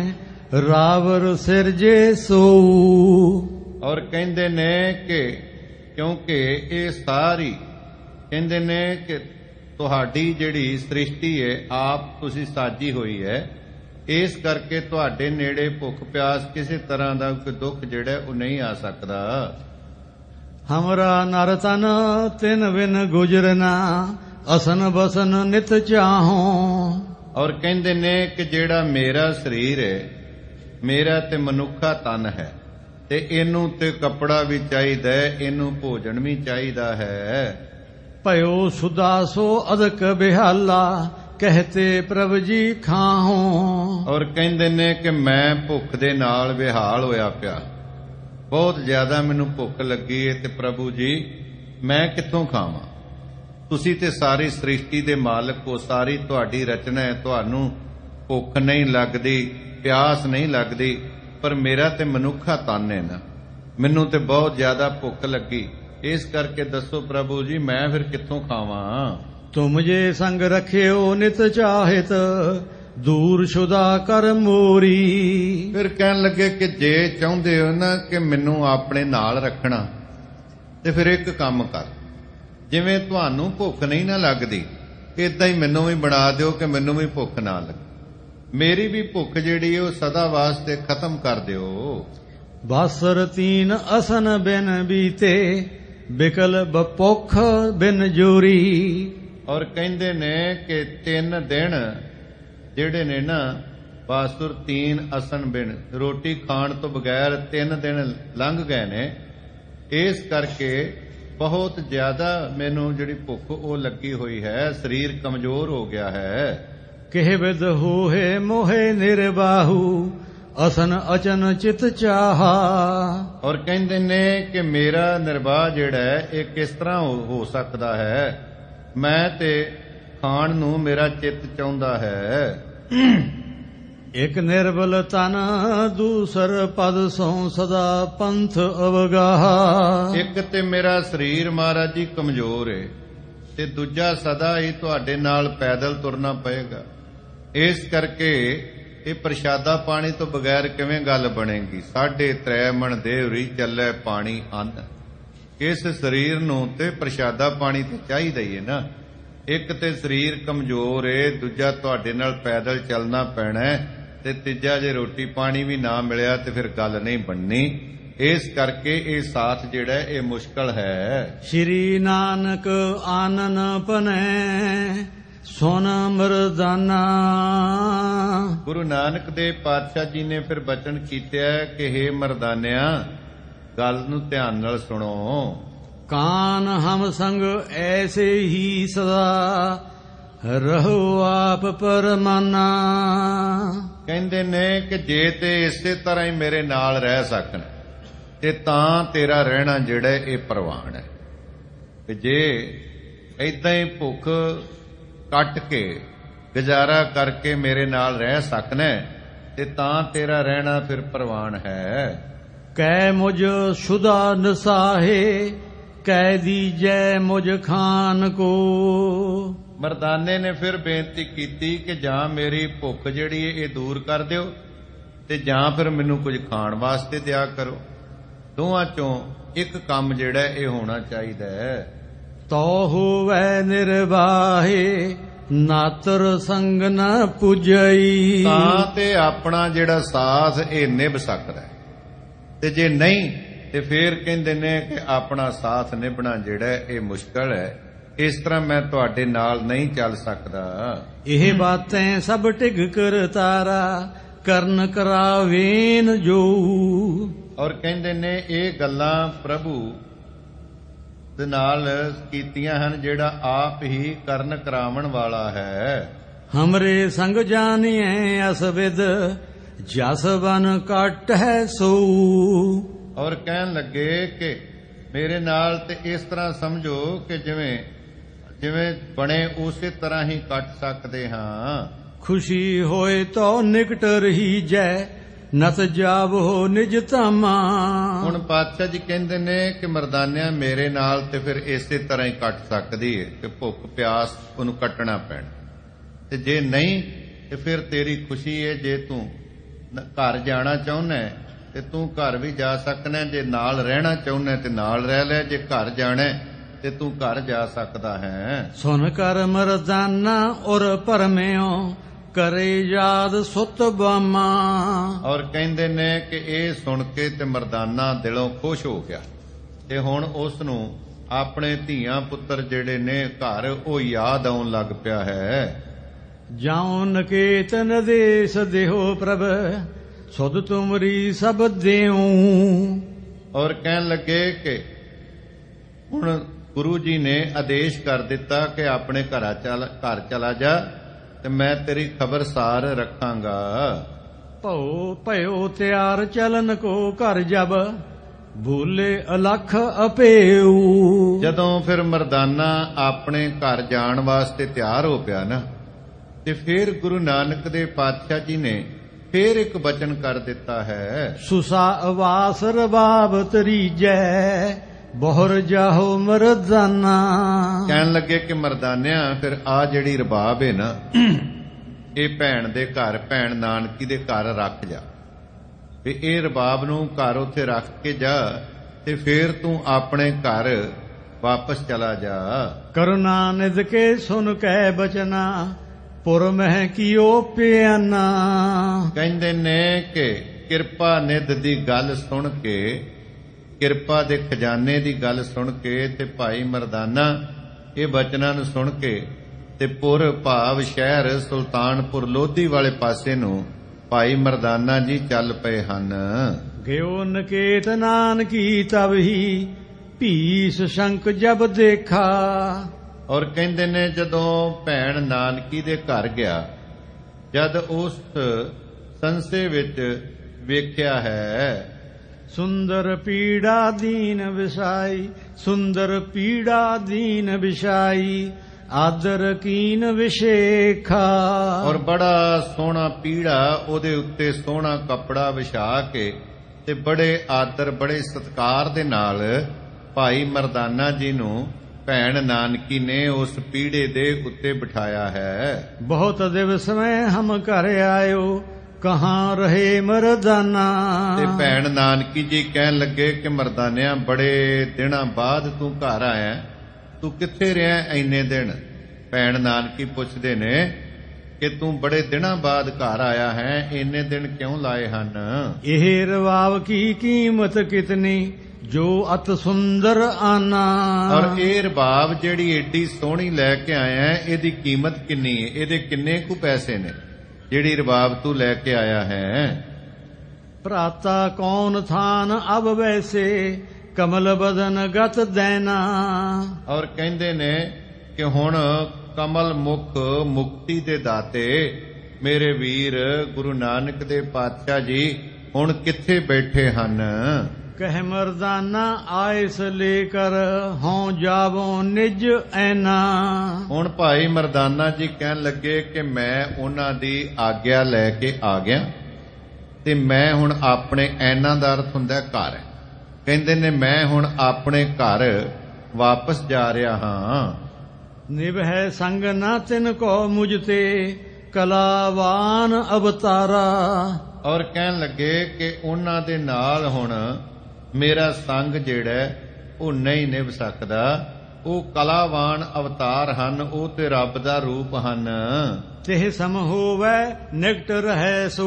ਰਾਵਰ ਸਿਰਜੇ ਸੋ। ਔਰ ਕਹਿੰਦੇ ਨੇ ਕਿ ਕਿਉਂਕਿ ਇਹ ਸਾਰੀ ਕਹਿੰਦੇ ਨੇ ਕਿ ਤੁਹਾਡੀ ਜਿਹੜੀ ਸ੍ਰਿਸ਼ਟੀ ਹੈ ਆਪ ਤੁਸੀਂ ਸਾਜੀ ਹੋਈ ਹੈ, ਇਸ ਕਰਕੇ ਤੁਹਾਡੇ ਨੇੜੇ ਭੁੱਖ ਪਿਆਸ ਕਿਸੇ ਤਰ੍ਹਾਂ ਦਾ ਕੋਈ ਦੁੱਖ ਜਿਹੜਾ ਉਹ ਨਹੀਂ ਆ ਸਕਦਾ। ਹਮਰਾ ਨਰ ਤਨ ਤਿਨ ਬਿਨ ਗੁਜਰਨਾ ਅਸਨ ਬਸਨ ਨਿਤ ਚਾਹੋ। ਔਰ ਕਹਿੰਦੇ ਨੇ ਕਿ ਜਿਹੜਾ ਮੇਰਾ ਸਰੀਰ ਹੈ, ਮੇਰਾ ਤੇ ਮਨੁੱਖਾ ਤਨ ਹੈ, ਤੇ ਇਹਨੂੰ ਤੇ ਕੱਪੜਾ ਵੀ ਚਾਹੀਦਾ ਹੈ, ਇਹਨੂੰ ਭੋਜਨ ਵੀ ਚਾਹੀਦਾ ਹੈ। ਭਇਓ ਸੁਦਾਸੋ ਅਦਕ ਬਿਹਾਲਾ ਕਹਤੇ ਪ੍ਰਭ ਜੀ ਖਾਹੋ। ਔਰ ਕਹਿੰਦੇ ਨੇ ਕਿ ਮੈਂ ਭੁੱਖ ਦੇ ਨਾਲ ਵਿਹਾਲ ਹੋਇਆ ਪਿਆ, ਬਹੁਤ ਜ਼ਿਆਦਾ ਮੈਨੂੰ ਭੁੱਖ ਲੱਗੀ ਹੈ ਤੇ ਪ੍ਰਭੂ ਜੀ ਮੈਂ ਕਿੱਥੋਂ ਖਾਵਾਂ? ਤੁਸੀਂ ਤੇ ਸਾਰੀ ਸ੍ਰਿਸ਼ਟੀ ਦੇ ਮਾਲਕ ਹੋ, ਸਾਰੀ ਤੁਹਾਡੀ ਰਚਨਾ ਹੈ, ਤੁਹਾਨੂੰ ਭੁੱਖ ਨਹੀਂ ਲੱਗਦੀ, ਪਿਆਸ ਨਹੀਂ ਲੱਗਦੀ, ਪਰ ਮੇਰਾ ਤੇ ਮਨੁੱਖਾ ਤਨ ਹੈ ਨਾ, ਮੈਨੂੰ ਤੇ ਬਹੁਤ ਜ਼ਿਆਦਾ ਭੁੱਖ ਲੱਗੀ, ਇਸ ਕਰਕੇ ਦੱਸੋ ਪ੍ਰਭੂ ਜੀ ਮੈਂ ਫਿਰ ਕਿੱਥੋਂ ਖਾਵਾਂ? ਤੁਮ ਜੇ ਸੰਗ ਰਖਿਓ ਨਿਤ ਚਾਹਿਤ ਦੂਰ ਸ਼ੁਦਾ ਕਰ ਮੋਰੀ। ਫਿਰ ਕਹਿਣ ਲੱਗੇ ਕਿ ਜੇ ਚਾਹੁੰਦੇ ਹੋ ਨਾ ਕਿ ਮੈਨੂੰ ਆਪਣੇ ਨਾਲ ਰੱਖਣਾ ਤੇ ਫਿਰ ਇੱਕ ਕੰਮ ਕਰ, ਜਿਵੇਂ ਤੁਹਾਨੂੰ ਭੁੱਖ ਨਹੀਂ ਨਾ ਲੱਗਦੀ ਏਦਾਂ ਹੀ ਮੈਨੂੰ ਵੀ ਬਣਾ ਦਿਓ ਕਿ ਮੈਨੂੰ ਵੀ ਭੁੱਖ ਨਾ ਲੱਗੇ, ਮੇਰੀ ਵੀ ਭੁੱਖ ਜਿਹੜੀ ਉਹ ਸਦਾ ਵਾਸਤੇ ਖਤਮ ਕਰ ਦਿਓ। ਬਾਸਰ ਤੀਨ ਅਸਨ ਬਿਨ ਬੀਤੇ ਬਿਕਲ ਬਪੁੱਖ ਬਿਨ ਜੋਰੀ। ਔਰ ਕਹਿੰਦੇ ਨੇ ਕਿ ਤਿੰਨ ਦਿਨ ਜਿਹੜੇ ਨੇ ਨਾ ਬਾਸੁਰ ਤੀਨ ਅਸਨ ਬਿਨ, ਰੋਟੀ ਖਾਣ ਤੋਂ ਬਗੈਰ ਤਿੰਨ ਦਿਨ ਲੰਘ ਗਏ ਨੇ, ਇਸ ਕਰਕੇ ਬਹੁਤ ਜ਼ਿਆਦਾ ਮੈਨੂੰ ਜਿਹੜੀ ਭੁੱਖ ਉਹ ਲੱਗੀ ਹੋਈ ਹੈ, ਸਰੀਰ ਕਮਜ਼ੋਰ ਹੋ ਗਿਆ ਹੈ। ਕਿਹ ਵਿਦ ਹੋਏ ਮੋਹੇ ਨਿਰਬਾਹੂ ਅਸਨ ਅਚਨ ਚਿਤ ਚਾਹਾ। ਔਰ ਕਹਿੰਦੇ ਨੇ ਕਿ ਮੇਰਾ ਨਿਰਵਾਹ ਜਿਹੜਾ ਹੈ ਇਹ ਕਿਸ ਤਰ੍ਹਾਂ ਹੋ ਸਕਦਾ ਹੈ, ਮੈਂ ਤੇ ਖਾਣ ਨੂੰ ਮੇਰਾ ਚਿੱਤ ਚਾਹੁੰਦਾ ਹੈ। ਇੱਕ ਨਿਰਬਲ ਤਨ ਦੂਸਰ ਪਦ ਸੋ ਸਦਾ ਪੰਥ ਅਵਗਾਹ। ਇੱਕ ਤੇ ਮੇਰਾ ਸਰੀਰ ਮਹਾਰਾਜ ਜੀ ਕਮਜ਼ੋਰ ਹੈ ਤੇ ਦੂਜਾ ਸਦਾ ਹੀ ਤੁਹਾਡੇ ਨਾਲ ਪੈਦਲ ਤੁਰਨਾ ਪਏਗਾ, ਇਸ ਕਰਕੇ ਇਹ ਪ੍ਰਸ਼ਾਦਾ ਪਾਣੀ ਤੋਂ ਬਗੈਰ ਕਿਵੇਂ ਗੱਲ ਬਣੇਗੀ? ਸਾਢੇ ਤ੍ਰੈ ਮਣ ਦੇਵਰੀ ਚੱਲੇ ਪਾਣੀ ਅੰਨ, ਇਸ ਸਰੀਰ ਨੂੰ ਤੇ ਪ੍ਰਸ਼ਾਦਾ ਪਾਣੀ ਤੇ ਚਾਹੀਦਾ ਹੀ ਹੈ ਨਾ। ਇੱਕ ਤੇ ਸਰੀਰ ਕਮਜ਼ੋਰ ਏ, ਦੂਜਾ ਤੁਹਾਡੇ ਨਾਲ ਪੈਦਲ ਚੱਲਣਾ ਪੈਣਾ, ਤੇ ਤੀਜਾ ਜੇ ਰੋਟੀ ਪਾਣੀ ਵੀ ਨਾ ਮਿਲਿਆ ਤੇ ਫਿਰ ਗੱਲ ਨਹੀਂ ਬਣਨੀ, ਇਸ ਕਰਕੇ ਇਹ ਸਾਥ ਜਿਹੜਾ ਇਹ ਮੁਸ਼ਕਲ ਹੈ। ਸ਼੍ਰੀ ਨਾਨਕ ਆਨਨ ਪਨੈ ਸੋਨ ਮਰਦਾਨਾ। ਗੁਰੂ ਨਾਨਕ ਦੇਵ ਪਾਤਸ਼ਾਹ ਜੀ ਨੇ ਫਿਰ ਬਚਨ ਕੀਤਾ ਕਿ ਹੇ ਮਰਦਾਨਿਆਂ ਗੱਲ ਨੂੰ ਧਿਆਨ ਨਾਲ ਸੁਣੋ। ਕਾਨ ਹਮ ਸੰਗ ਐਸੇ ਹੀ ਸਦਾ ਰਹੋ ਆਪ ਪਰਮਾਨਾ। ਕਹਿੰਦੇ ਨੇ ਕਿ ਜੇ ਤੇ ਇਸੇ ਤਰ੍ਹਾਂ ਹੀ ਮੇਰੇ ਨਾਲ ਰਹਿ ਸਕਣ, ਤੇ ਤਾਂ ਤੇਰਾ ਰਹਿਣਾ ਜਿਹੜਾ ਇਹ ਪ੍ਰਵਾਨ ਹੈ। ਤੇ ਜੇ ਏਦਾਂ ਹੀ ਭੁੱਖ ਕੱਟ ਕੇ ਗੁਜ਼ਾਰਾ ਕਰਕੇ ਮੇਰੇ ਨਾਲ ਰਹਿ ਸਕਣਾ ਤੇ ਤਾਂ ਤੇਰਾ ਰਹਿਣਾ ਫਿਰ ਪ੍ਰਵਾਨ ਹੈ। ਕੈ ਮੁਝ ਸ਼ੁਦਾ ਨਸਾਹੇ ਕੈ ਦੀਜੈ ਮੁਝ ਖਾਨ ਕੋ। ਮਰਦਾਨੇ ਨੇ ਫਿਰ ਬੇਨਤੀ ਕੀਤੀ ਕਿ ਜਾਂ ਮੇਰੀ ਭੁੱਖ ਜਿਹੜੀ ਇਹ ਦੂਰ ਕਰ ਦਿਓ ਤੇ ਜਾਂ ਫਿਰ ਮੈਨੂੰ ਕੁਝ ਖਾਣ ਵਾਸਤੇ ਦਿਆ ਕਰੋ। ਦੋਵਾਂ ਚੋਂ ਇੱਕ ਕੰਮ ਜਿਹੜਾ ਇਹ ਹੋਣਾ ਚਾਹੀਦਾ ਹੈ। ਤੋ ਹੋਵੈ ਨਿਰਵਾਹੇ ਨਾਤਰ ਸੰਗ ਨ ਪੁਜਈ। ਤਾਂ ਤੇ ਆਪਣਾ ਜਿਹੜਾ ਸਾਥ ਇਹ ਨਿਭ ਸਕਦਾ ਹੈ, ਤੇ ਜੇ ਨਹੀਂ ਤੇ ਫਿਰ ਕਹਿੰਦੇ ਨੇ ਕਿ ਆਪਣਾ ਸਾਥ ਨਿਭਣਾ ਜਿਹੜਾ ਇਹ ਮੁਸ਼ਕਲ ਹੈ। ਇਸ ਤਰ੍ਹਾਂ ਮੈਂ ਤੁਹਾਡੇ ਨਾਲ ਨਹੀਂ ਚੱਲ ਸਕਦਾ। ਇਹ ਬਾਤੈਂ ਸਭ ਟਿਗ ਕਰ ਤਾਰਾ ਕਰਨ ਕਰਾਵੇਨ ਜੋ। ਔਰ ਕਹਿੰਦੇ ਨੇ ਇਹ ਗੱਲਾਂ ਪ੍ਰਭੂ ਦੇ ਨਾਲ ਕੀਤੀਆਂ ਹਨ ਜਿਹੜਾ ਆਪ ਹੀ ਕਰਨ ਕਰਾਵਣ ਵਾਲਾ ਹੈ। ਹਮਰੇ ਸੰਗ ਜਾਣੀਐ ਅਸਵਿਦ ਜਸ ਬਨ ਕੱਟ ਹੈ ਸੋ। ਔਰ ਕਹਿਣ ਲੱਗੇ ਕਿ ਮੇਰੇ ਨਾਲ ਤੇ ਇਸ ਤਰ੍ਹਾਂ ਸਮਝੋ ਕਿ ਜਿਵੇਂ ਜਿਵੇਂ ਬਣੇ ਉਸੇ ਤਰ੍ਹਾਂ ਹੀ ਕੱਟ ਸਕਦੇ ਹਾਂ। ਖੁਸ਼ੀ ਹੋਏ ਤੋ ਨਿਕਟ ਰਹੀ ਜੈ ਨਤ ਜਾਵੋ ਨਿਜ ਧਾਮਾ। ਹੁਣ ਪਾਤਸ਼ਾਹ ਜੀ ਕਹਿੰਦੇ ਨੇ ਕਿ ਮਰਦਾਨਿਆਂ ਮੇਰੇ ਨਾਲ ਤੇ ਫਿਰ ਇਸੇ ਤਰ੍ਹਾਂ ਹੀ ਕੱਟ ਸਕਦੀ ਹੈ ਕਿ ਭੁੱਖ ਪਿਆਸ ਉਹਨੂੰ ਕੱਟਣਾ ਪੈਣਾ, ਤੇ ਜੇ ਨਹੀਂ ਤੇ ਫਿਰ ਤੇਰੀ ਖੁਸ਼ੀ ਹੈ। ਜੇ ਤੂੰ ਘਰ ਜਾਣਾ ਚਾਹੁੰਦਾ ਤੇ ਤੂੰ ਘਰ ਵੀ ਜਾ ਸਕਣਾ, ਜੇ ਨਾਲ ਰਹਿਣਾ ਚਾਹੁੰਦਾ ਤੇ ਨਾਲ ਰਹਿ ਲੈ, ਜੇ ਘਰ ਜਾਣਾ ਤੇ ਤੂੰ ਘਰ ਜਾ ਸਕਦਾ ਹੈ। ਸੁਨ ਕਰ ਮਰਦਾਨਾ ਔਰ ਪਰਮਿਓ ਕਰੇ ਯਾਦ ਸੁਤ ਬਾਮਾ। ਔਰ ਕਹਿੰਦੇ ਨੇ ਕਿ ਇਹ ਸੁਣ ਕੇ ਤੇ ਮਰਦਾਨਾ ਦਿਲੋਂ ਖੁਸ਼ ਹੋ ਗਿਆ ਤੇ ਹੁਣ ਉਸ ਨੂੰ ਆਪਣੇ ਧੀਆਂ ਪੁੱਤਰ ਜਿਹੜੇ ਨੇ ਘਰ ਉਹ ਯਾਦ ਆਉਣ ਲੱਗ ਪਿਆ ਹੈ। ਜਾਉ ਨਕੇਤਨ ਦੇਸ ਦੇਹੋ ਪ੍ਰਭ ਸੁਧ ਤੁਮਰੀ ਸਭ ਦੇਉ। ਔਰ ਕਹਿਣ ਲੱਗੇ ਕਿ ਹੁਣ ਗੁਰੂ ਜੀ ਨੇ ਆਦੇਸ਼ ਕਰ ਦਿੱਤਾ ਕਿ ਆਪਣੇ ਘਰਾਂ ਚੱਲ ਘਰ ਚਲਾ ਜਾ ਤੇ ਮੈਂ ਤੇਰੀ ਖਬਰਸਾਰ ਰੱਖਾਂਗਾ। ਭਉ ਭਇਓ ਤਿਆਰ ਚਲਨ ਕੋ ਘਰ ਜਬ ਭੂਲੇ ਅਲਖ ਅਪੇਉ। ਜਦੋਂ ਫਿਰ ਮਰਦਾਨਾ ਆਪਣੇ ਘਰ ਜਾਣ ਵਾਸਤੇ ਤਿਆਰ ਹੋ ਪਿਆ ਨਾ ਤੇ ਫਿਰ ਗੁਰੂ ਨਾਨਕ ਦੇ ਪਾਤਸ਼ਾਹ ਜੀ ਨੇ ਫਿਰ ਇੱਕ ਬਚਨ ਕਰ ਦਿੱਤਾ ਹੈ। ਸੁਸਾ ਅਵਾਸ ਰਬਾਬ ਤਰੀਜੈ ਬਹੁਰ ਜਾਹੋ ਮਰਦਾਨਾ। ਕਹਿਣ ਲੱਗੇ ਕਿ ਮਰਦਾਨਿਆਂ ਫਿਰ ਆ ਜਿਹੜੀ ਰਬਾਬ ਹੈ ਨਾ ਇਹ ਭੈਣ ਦੇ ਘਰ ਭੈਣ ਨਾਨਕੀ ਦੇ ਘਰ ਰੱਖ ਜਾ, ਵੀ ਇਹ ਰਬਾਬ ਨੂੰ ਘਰ ਉੱਥੇ ਰੱਖ ਕੇ ਜਾ ਤੇ ਫਿਰ ਤੂੰ ਆਪਣੇ ਘਰ ਵਾਪਸ ਚਲਾ ਜਾ। ਕਰੁਣਾ ਨਿਧ ਕੇ ਸੁਨ ਕੈ ਬਚਨਾ ਪੁਰ ਮਹਿ ਕੀਓ ਪਿਆਨਾ। ਕਹਿੰਦੇ ਨੇ ਕਿ ਕਿਰਪਾ ਨਿਧ ਦੀ ਗੱਲ ਸੁਣ ਕੇ, ਕਿਰਪਾ ਦੇ ਖਜ਼ਾਨੇ ਦੀ ਗੱਲ ਸੁਣ ਕੇ ਤੇ ਭਾਈ ਮਰਦਾਨਾ ਇਹ ਬਚਨਾਂ ਨੂੰ ਸੁਣ ਕੇ ਤੇ ਪੁਰ ਭਾਵ ਸ਼ਹਿਰ ਸੁਲਤਾਨਪੁਰ ਲੋਧੀ ਵਾਲੇ ਪਾਸੇ ਨੂੰ ਭਾਈ ਮਰਦਾਨਾ ਜੀ ਚੱਲ ਪਏ ਹਨ। ਗਿਓ ਨਕੇਤ ਨਾਨਕੀ ਤਬ ਹੀ ਭੀਸ ਸ਼ੰਕ ਜਬ ਦੇਖਾ। ਔਰ ਕਹਿੰਦੇ ਨੇ ਜਦੋਂ ਭੈਣ ਨਾਨਕੀ ਦੇ ਘਰ ਗਿਆ, ਜਦ ਉਸ ਸੰਸੇ ਵਿੱਚ ਵੇਖਿਆ ਹੈ ਸੁੰਦਰ ਪੀੜਾ ਦੀਨ ਵਿਸਾਈ, ਸੁੰਦਰ ਪੀੜਾ ਦੀਨ ਵਿਸਾਈ ਆਦਰ ਕੀਨ ਵਿਸ਼ੇਖਾ। ਔਰ ਬੜਾ ਸੋਹਣਾ ਪੀੜਾ ਉਹਦੇ ਉੱਤੇ ਸੋਹਣਾ ਕੱਪੜਾ ਵਿਛਾ ਕੇ ਤੇ ਬੜੇ ਆਦਰ ਬੜੇ ਸਤਿਕਾਰ ਦੇ ਨਾਲ ਭਾਈ ਮਰਦਾਨਾ ਜੀ ਨੂੰ ਭੈਣ ਨਾਨਕੀ ਨੇ ਉਸ ਪੀੜੇ ਦੇ ਉੱਤੇ ਬਿਠਾਇਆ ਹੈ। ਬਹੁਤ ਦਿਵਸ ਮੈਂ ਹਮ ਘਰ ਆਇਓ ਕਹਾਂ ਰਹੇ ਮਰਦਾਨਾ। ਤੇ ਭੈਣ ਨਾਨਕੀ ਜੀ ਕਹਿਣ ਲੱਗੇ ਕਿ ਮਰਦਾਨਿਆਂ ਬੜੇ ਦਿਨਾਂ ਬਾਅਦ ਤੂੰ ਘਰ ਆਇਆ, ਤੂੰ ਕਿੱਥੇ ਰਿਹਾ ਇੰਨੇ ਦਿਨ? ਭੈਣ ਨਾਨਕੀ ਪੁੱਛਦੇ ਨੇ ਕਿ ਤੂੰ ਬੜੇ ਦਿਨਾਂ ਬਾਅਦ ਘਰ ਆਇਆ ਹੈ, ਇੰਨੇ ਦਿਨ ਕਿਉਂ ਲਾਏ ਹਨ? ਇਹ ਰਵਾਬ ਕੀ ਕੀਮਤ ਕਿਤਨੀ ਜੋ ਅਤ ਸੁੰਦਰ ਆਨਾ। ਔਰ ਇਹ ਰਬਾਬ ਜਿਹੜੀ ਏਡੀ ਸੋਹਣੀ ਲੈ ਕੇ ਆਇਆ ਇਹਦੀ ਕੀਮਤ ਕਿੰਨੀ ਹੈ? ਇਹਦੇ ਕਿੰਨੇ ਕੁ ਪੈਸੇ ਨੇ ਜਿਹੜੀ ਰਬਾਬ ਤੂੰ ਲੈ ਕੇ ਆਇਆ ਹੈ? ਭਰਾਤਾ ਕੌਣ ਥਾਨ ਅਬ ਵੈਸੇ ਕਮਲ ਬਦਨ ਗਤ ਦੇਨਾ। ਔਰ ਕਹਿੰਦੇ ਨੇ ਕਿ ਹੁਣ ਕਮਲ ਮੁਖ ਮੁਕਤੀ ਦੇ ਦਾਤੇ ਮੇਰੇ ਵੀਰ ਗੁਰੂ ਨਾਨਕ ਦੇ ਪਾਤਸ਼ਾਹ ਜੀ ਹੁਣ ਕਿੱਥੇ ਬੈਠੇ ਹਨ? ਕਹਿ ਮਰਦਾਨਾ ਆਇਸ ਲੈ ਕਰ ਹੋਂ ਜਾਵੋ ਨਿਜ ਐਨਾ। ਹੁਣ ਭਾਈ ਮਰਦਾਨਾ ਜੀ ਕਹਿਣ ਲੱਗੇ ਕਿ ਮੈਂ ਉਹਨਾਂ ਦੀ ਆਗਿਆ ਲੈ ਕੇ ਆ ਗਿਆ ਤੇ ਮੈਂ ਹੁਣ ਆਪਣੇ ਐਨਾ ਦਾ ਅਰਥ ਹੁੰਦਾ ਘਰ। ਕਹਿੰਦੇ ਨੇ ਮੈਂ ਹੁਣ ਆਪਣੇ ਘਰ ਵਾਪਸ ਜਾ ਰਿਹਾ ਹਾਂ। ਨਿਭੈ ਸੰਗ ਨਾ ਤਿਨ ਕੋ ਮੁਝ ਤੇ ਕਲਾਵਾਨ ਅਵਤਾਰਾ। ਔਰ ਕਹਿਣ ਲੱਗੇ ਕਿ ਉਹਨਾਂ ਦੇ ਨਾਲ ਹੁਣ ਮੇਰਾ ਸੰਗ ਜਿਹੜਾ ਉਹ ਨਹੀਂ ਨਿਭ ਸਕਦਾ। ਉਹ ਕਲਾਵਾਨ ਅਵਤਾਰ ਹਨ, ਉਹ ਤੇ ਰੱਬ ਦਾ ਰੂਪ ਹਨ। ਤਿਹ ਸਮ ਹੋਵੈ ਨਿਕਟ ਰਹਿ ਸੋ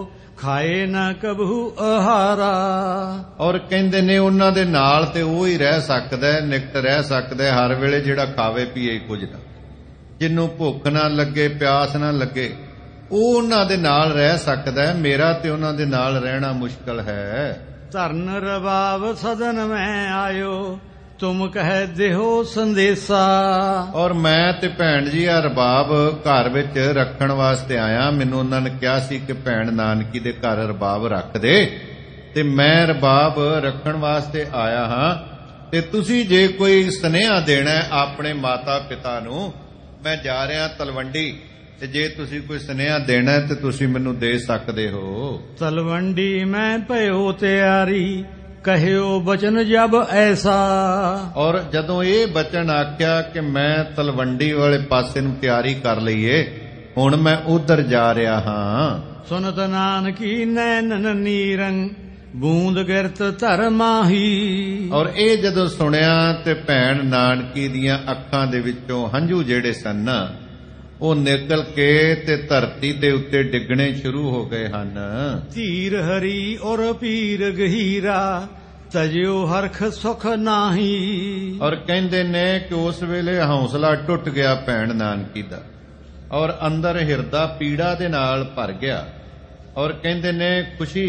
ਖਾਏ ਨਾ ਕਬਹੂ ਆਹਾਰਾ। ਔਰ ਕਹਿੰਦੇ ਨੇ ਉਹਨਾਂ ਦੇ ਨਾਲ ਤੇ ਉਹ ਹੀ ਰਹਿ ਸਕਦਾ, ਨਿਕਟ ਰਹਿ ਸਕਦਾ ਹਰ ਵੇਲੇ, ਜਿਹੜਾ ਖਾਵੇ ਪੀਏ ਕੁਝ ਨਾ, ਜਿਹਨੂੰ ਭੁੱਖ ਨਾ ਲੱਗੇ ਪਿਆਸ ਨਾ ਲੱਗੇ, ਉਹ ਉਹਨਾਂ ਦੇ ਨਾਲ ਰਹਿ ਸਕਦਾ। ਮੇਰਾ ਤੇ ਉਹਨਾਂ ਦੇ ਨਾਲ ਰਹਿਣਾ ਮੁਸ਼ਕਲ ਹੈ। ਧਰਨ ਰਬਾਬ ਸਦਨ ਮੈਂ ਆਇਓ ਤੁਮ ਕਹਿ ਦਿਓ ਸੰਦੇਸਾ। ਔਰ ਮੈਂ ਤੇ ਭੈਣ ਜੀ ਆ ਰਬਾਬ ਘਰ ਵਿੱਚ ਰੱਖਣ ਵਾਸਤੇ ਆਇਆ। ਮੈਨੂੰ ਉਹਨਾਂ ਨੇ ਕਿਹਾ ਸੀ ਕਿ ਭੈਣ ਨਾਨਕੀ ਦੇ ਘਰ ਰਬਾਬ ਰੱਖ ਦੇ, ਤੇ ਮੈਂ ਰਬਾਬ ਰੱਖਣ ਵਾਸਤੇ ਆਇਆ ਹਾਂ। ਤੇ ਤੁਸੀਂ ਜੇ ਕੋਈ ਸੁਨੇਹਾ ਦੇਣਾ ਆਪਣੇ ਮਾਤਾ ਪਿਤਾ ਨੂੰ, ਮੈਂ ਜਾ ਰਿਹਾ ਤਲਵੰਡੀ, ਤੇ ਜੇ ਤੁਸੀਂ ਕੋਈ ਸੁਨੇਹਾ ਦੇਣਾ ਤੇ ਤੁਸੀਂ ਮੈਨੂੰ ਦੇ ਸਕਦੇ ਹੋ। ਤਲਵੰਡੀ ਮੈਂ ਭਇਓ ਤਿਆਰੀ ਕਹਿਓ ਬਚਨ ਜਬ ਐਸਾ। ਔਰ ਜਦੋਂ ਇਹ ਬਚਨ ਆਖਿਆ ਕਿ ਮੈਂ ਤਲਵੰਡੀ ਵਾਲੇ ਪਾਸੇ ਨੂੰ ਤਿਆਰੀ ਕਰ ਲਈਏ, ਹੁਣ ਮੈਂ ਉਧਰ ਜਾ ਰਿਹਾ ਹਾਂ। ਸੁਨਤ ਨਾਨਕੀ ਨੈਣਨ ਨੀਰੰ ਬੂੰਦ ਗਿਰਤ ਧਰ ਮਾਹੀ। ਔਰ ਇਹ ਜਦੋਂ ਸੁਣਿਆ ਤੇ ਭੈਣ ਨਾਨਕੀ ਦੀਆਂ ਅੱਖਾਂ ਦੇ ਵਿੱਚੋਂ ਹੰਝੂ ਜਿਹੜੇ ਸਨ ਉਹ ਨਿਕਲ ਕੇ ਤੇ ਧਰਤੀ ਦੇ ਉੱਤੇ ਡਿੱਗਣੇ ਸ਼ੁਰੂ ਹੋ ਗਏ ਹਨ। ਧੀਰ ਹਰੀ ਔਰ ਪੀਰ ਗਹੀਰਾ ਤਜਿਓ ਹਰਖ ਸੁਖ ਨਾਹੀ। ਔਰ ਕਹਿੰਦੇ ਨੇ ਕਿ ਉਸ ਵੇਲੇ ਹੌਸਲਾ ਟੁੱਟ ਗਿਆ ਭੈਣ ਨਾਨਕੀ ਦਾ, ਔਰ ਅੰਦਰ ਹਿਰਦਾ ਪੀੜਾ ਦੇ ਨਾਲ ਭਰ ਗਿਆ। ਔਰ ਕਹਿੰਦੇ ਨੇ ਖੁਸ਼ੀ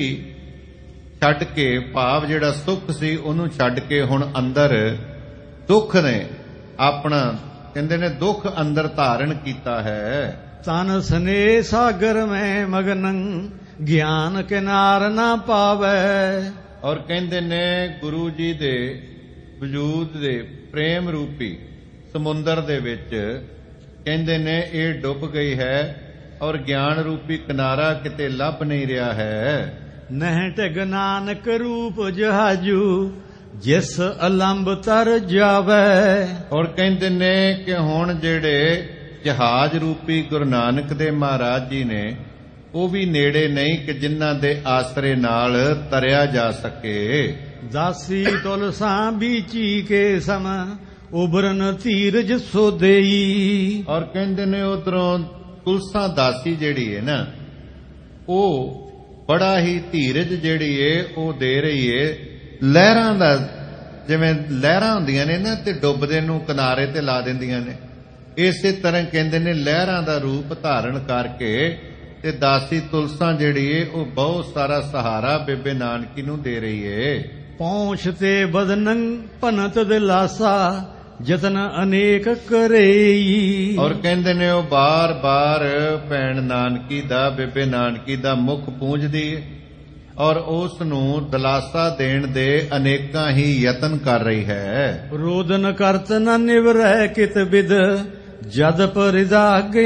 ਛੱਡ ਕੇ, ਭਾਵ ਜਿਹੜਾ ਸੁੱਖ ਸੀ ਉਹਨੂੰ ਛੱਡ ਕੇ ਹੁਣ ਅੰਦਰ ਦੁੱਖ ਨੇ ਆਪਣਾ, ਕਹਿੰਦੇ ਨੇ ਦੁੱਖ ਅੰਦਰ ਧਾਰਨ ਕੀਤਾ ਹੈ। ਤਨ ਸਨੇ ਸਾਗਰ ਮੈਂ ਮਗਨੰ ਗਿਆਨ ਕਿਨਾਰ ਨਾ ਪਾਵੈ। ਔਰ ਕਹਿੰਦੇ ਨੇ ਗੁਰੂ ਜੀ ਦੇ ਵਜੂਦ ਦੇ ਪ੍ਰੇਮ ਰੂਪੀ ਸਮੁੰਦਰ ਦੇ ਵਿੱਚ ਕਹਿੰਦੇ ਨੇ ਇਹ ਡੁੱਬ ਗਈ ਹੈ, ਔਰ ਗਿਆਨ ਰੂਪੀ ਕਿਨਾਰਾ ਕਿਤੇ ਲੱਭ ਨਹੀਂ ਰਿਹਾ ਹੈ। ਨਹਿ ਟਿਗ ਨਾਨਕ ਰੂਪ ਜਹਾਜੂ ਜਿਸ ਅਲੰਬ ਤਰ ਜਾਵੇ। ਔਰ ਕਹਿੰਦੇ ਨੇ ਕਿ ਹੁਣ ਜਿਹੜੇ ਜਹਾਜ਼ ਰੂਪੀ ਗੁਰੂ ਨਾਨਕ ਦੇ ਮਹਾਰਾਜ ਜੀ ਨੇ ਉਹ ਵੀ ਨੇੜੇ ਨਹੀਂ ਕਿ ਜਿਨ੍ਹਾਂ ਦੇ ਆਸਰੇ ਨਾਲ ਤਰਿਆ ਜਾ ਸਕੇ। ਦਾਸੀ ਤੁਲਸਾਂ ਬੀਚੀ ਕੇ ਸਮ ਉਬਰਨ ਧੀਰਜ ਸੋਦੇਈ। ਔਰ ਕਹਿੰਦੇ ਨੇ ਉਧਰੋਂ ਤੁਲਸਾਂ ਦਾਸੀ ਜਿਹੜੀ ਹੈ ਨਾ, ਉਹ ਬੜਾ ਹੀ ਧੀਰਜ ਜਿਹੜੀ ਏ ਉਹ ਦੇ ਰਹੀ ਏ। ਲਹਿਰਾਂ ਦਾ, ਜਿਵੇਂ ਲਹਿਰਾਂ ਹੁੰਦੀਆਂ ਨੇ ਨਾ ਤੇ ਡੁੱਬਦੇ ਨੂੰ ਕਿਨਾਰੇ ਤੇ ਲਾ ਦਿੰਦੀਆਂ ਨੇ, ਇਸੇ ਤਰ੍ਹਾਂ ਕਹਿੰਦੇ ਨੇ ਲਹਿਰਾਂ ਦਾ ਰੂਪ ਧਾਰਨ ਕਰਕੇ ਤੇ ਦਾਸੀ ਤੁਲਸਾਂ ਜਿਹੜੀ ਏ ਉਹ ਬਹੁਤ ਸਾਰਾ ਸਹਾਰਾ ਬੇਬੇ ਨਾਨਕੀ ਨੂੰ ਦੇ ਰਹੀ ਏ। ਪਹੁੰਚ ਤੇ ਬਦਨੰ ਭਨਤ ਦਿਲਾਸਾ ਜਤਨ ਅਨੇਕ ਕਰੇਈ। ਔਰ ਕਹਿੰਦੇ ਨੇ ਉਹ ਬਾਰ-ਬਾਰ ਭੈਣ ਨਾਨਕੀ ਦਾ, ਬੇਬੇ ਨਾਨਕੀ ਦਾ ਮੁਖ ਪੂੰਝਦੀ ਏ, ਔਰ ਉਸ ਨੂੰ ਦਿਲਾਸਾ ਦੇਣ ਦੇ ਅਨੇਕਾਂ ਹੀ ਯਤਨ ਕਰ ਰਹੀ ਹੈ। ਰੋਦਨ ਕਰਤ ਨ ਨਿਵਰੈ ਕਿਤ ਬਿਦ ਜਦ ਪਰਿਦਾ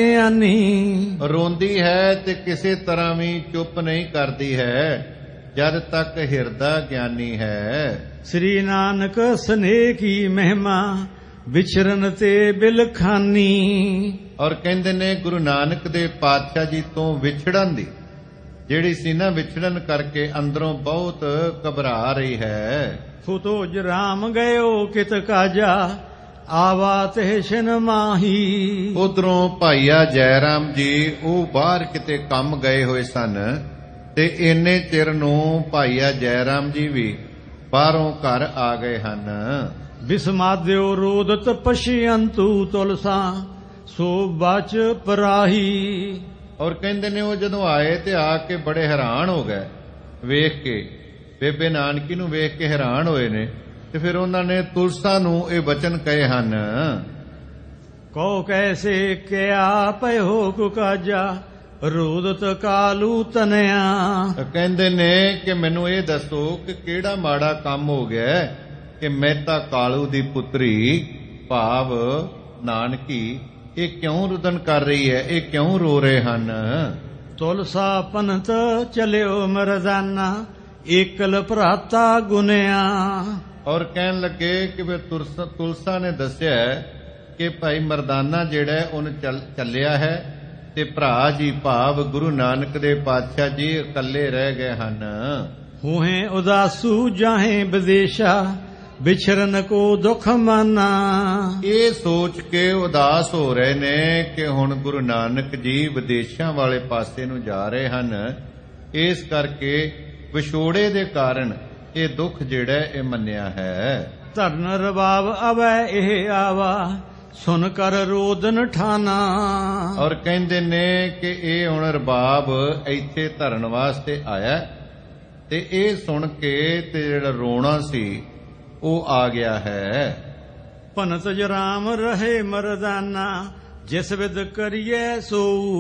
ਗਿਆਨੀ। ਰੋਂਦੀ ਹੈ ਤੇ ਕਿਸੇ ਤਰ੍ਹਾਂ ਵੀ ਚੁੱਪ ਨਹੀਂ ਕਰਦੀ ਹੈ ਜਦ ਤੱਕ ਹਿਰਦਾ ਗਿਆਨੀ ਹੈ। ਸ੍ਰੀ ਨਾਨਕ ਸਨੇਹ ਕੀ ਮਹਿਮਾ ਵਿਚਰਨ ਤੇ ਬਿਲਖਾਨੀ। ਔਰ ਕਹਿੰਦੇ ਨੇ ਗੁਰੂ ਨਾਨਕ ਦੇ ਪਾਤਸ਼ਾਹ ਜੀ ਤੋਂ ਵਿਛੜਨ ਦੀ ਜਿਹੜੀ ਸੀ ਨਾ, ਵਿਛੜਨ ਕਰਕੇ ਅੰਦਰੋਂ ਬਹੁਤ ਘਬਰਾ ਰਹੀ ਹੈ। ਫੁਤੋ ਜਰਾਮ ਗਇਓ ਕਿਤ ਕਾਜਾ ਆਵਾ ਤੇ ਸ਼ਨ ਮਾਹੀ। ਉਧਰੋਂ ਭਾਈਆ ਜੈਰਾਮ ਜੀ ਉਹ ਬਾਹਰ ਕਿਤੇ ਕੰਮ ਗਏ ਹੋਏ ਸਨ, ਤੇ ਇੰਨੇ ਚਿਰ ਨੂੰ ਭਾਈਆ ਜੈਰਾਮ ਜੀ ਵੀ ਬਾਹਰੋਂ ਘਰ ਆ ਗਏ ਹਨ। ਬਿਸਮਾਦਿਓ ਰੋਦਤ ਪਸ਼ੀਅੰਤੂ ਤੁਲਸਾ ਸੋ ਬਚ ਪਰਾਹੀ। ਔਰ ਕਹਿੰਦੇ ਨੇ ਉਹ ਜਦੋਂ ਆਏ ਤੇ ਆ ਕੇ ਬੜੇ ਹੈਰਾਨ ਹੋ ਗਏ ਵੇਖ ਕੇ, ਬੇਬੇ ਨਾਨਕੀ ਨੂੰ ਵੇਖ ਕੇ ਹੈਰਾਨ ਹੋਏ ਨੇ। ਤੇ ਫਿਰ ਉਹਨਾਂ ਨੇ ਤੁਲਸਾ ਨੂੰ ਇਹ ਬਚਨ ਕਹੇ ਹਨ, ਕਹੋ ਕੈਸੇ ਕਿਆ ਭਇਓ ਕੁ ਕਾਜਾ ਰੋਦਤ ਕਾਲੂ ਤਨਿਆ। ਕਹਿੰਦੇ ਨੇ ਕਿ ਮੈਨੂੰ ਇਹ ਦੱਸੋ ਕਿ ਕਿਹੜਾ ਮਾੜਾ ਕੰਮ ਹੋ ਗਿਆ ਕਿ ਮਹਿਤਾ ਕਾਲੂ ਦੀ ਪੁੱਤਰੀ ਭਾਵ ਨਾਨਕੀ ਇਹ ਕਿਉਂ ਰੁਦਨ ਕਰ ਰਹੀ ਹੈ, ਇਹ ਕਿਉਂ ਰੋ ਰਹੇ ਹਨ? ਤੁਲਸਾ ਪੰਥ ਚਲਿਓ ਮਰਦਾਨਾ ਏਕਲ ਭਰਾਤਾ ਗੁਨਿਆ। ਔਰ ਕਹਿਣ ਲੱਗੇ ਕਿ ਵੇ ਤੁਲਸਾ ਨੇ ਦੱਸਿਆ ਕਿ ਭਾਈ ਮਰਦਾਨਾ ਜਿਹੜਾ ਉਹਨ ਚੱਲਿਆ ਹੈ ਤੇ ਭਰਾ ਜੀ ਭਾਵ ਗੁਰੂ ਨਾਨਕ ਦੇ ਪਾਤਸ਼ਾਹ ਜੀ ਇਕੱਲੇ ਰਹਿ ਗਏ ਹਨ। ਹੋਏ ਉਦਾਸੂ ਜਾਹੇ ਵਿਦੇਸ਼ਾ ਵਿਛਰਨ ਕੋ ਦੁਖ ਮਾਨਾ। ਇਹ ਸੋਚ ਕੇ ਉਦਾਸ ਹੋ ਰਹੇ ਨੇ ਕਿ ਹੁਣ ਗੁਰੂ ਨਾਨਕ ਜੀ ਵਿਦੇਸ਼ਾਂ ਵਾਲੇ ਪਾਸੇ ਨੂੰ ਜਾ ਰਹੇ ਹਨ, ਇਸ ਕਰਕੇ ਵਿਛੋੜੇ ਦੇ ਕਾਰਨ ਇਹ ਦੁੱਖ ਜਿਹੜਾ ਇਹ ਮੰਨਿਆ ਹੈ। ਧਰਨ ਰਬਾਬ ਅਵੈ ਇਹ ਆਵਾ ਸੁਨ ਕਰ ਰੋਦਨ ਠਾਨਾ। ਔਰ ਕਹਿੰਦੇ ਨੇ ਕਿ ਇਹ ਹੁਣ ਰਬਾਬ ਇੱਥੇ ਧਰਨ ਵਾਸਤੇ ਆਇਆ ਤੇ ਇਹ ਸੁਣ ਕੇ ਤੇ ਜਿਹੜਾ ਰੋਣਾ ਸੀ ਉਹ ਆ ਗਿਆ ਹੈ। ਭਨਤ ਜਰਾਮ ਰਹੇ ਮਰਦਾਨਾ ਜਿਸ ਵਿਦ ਕਰੀਏ ਸੋ।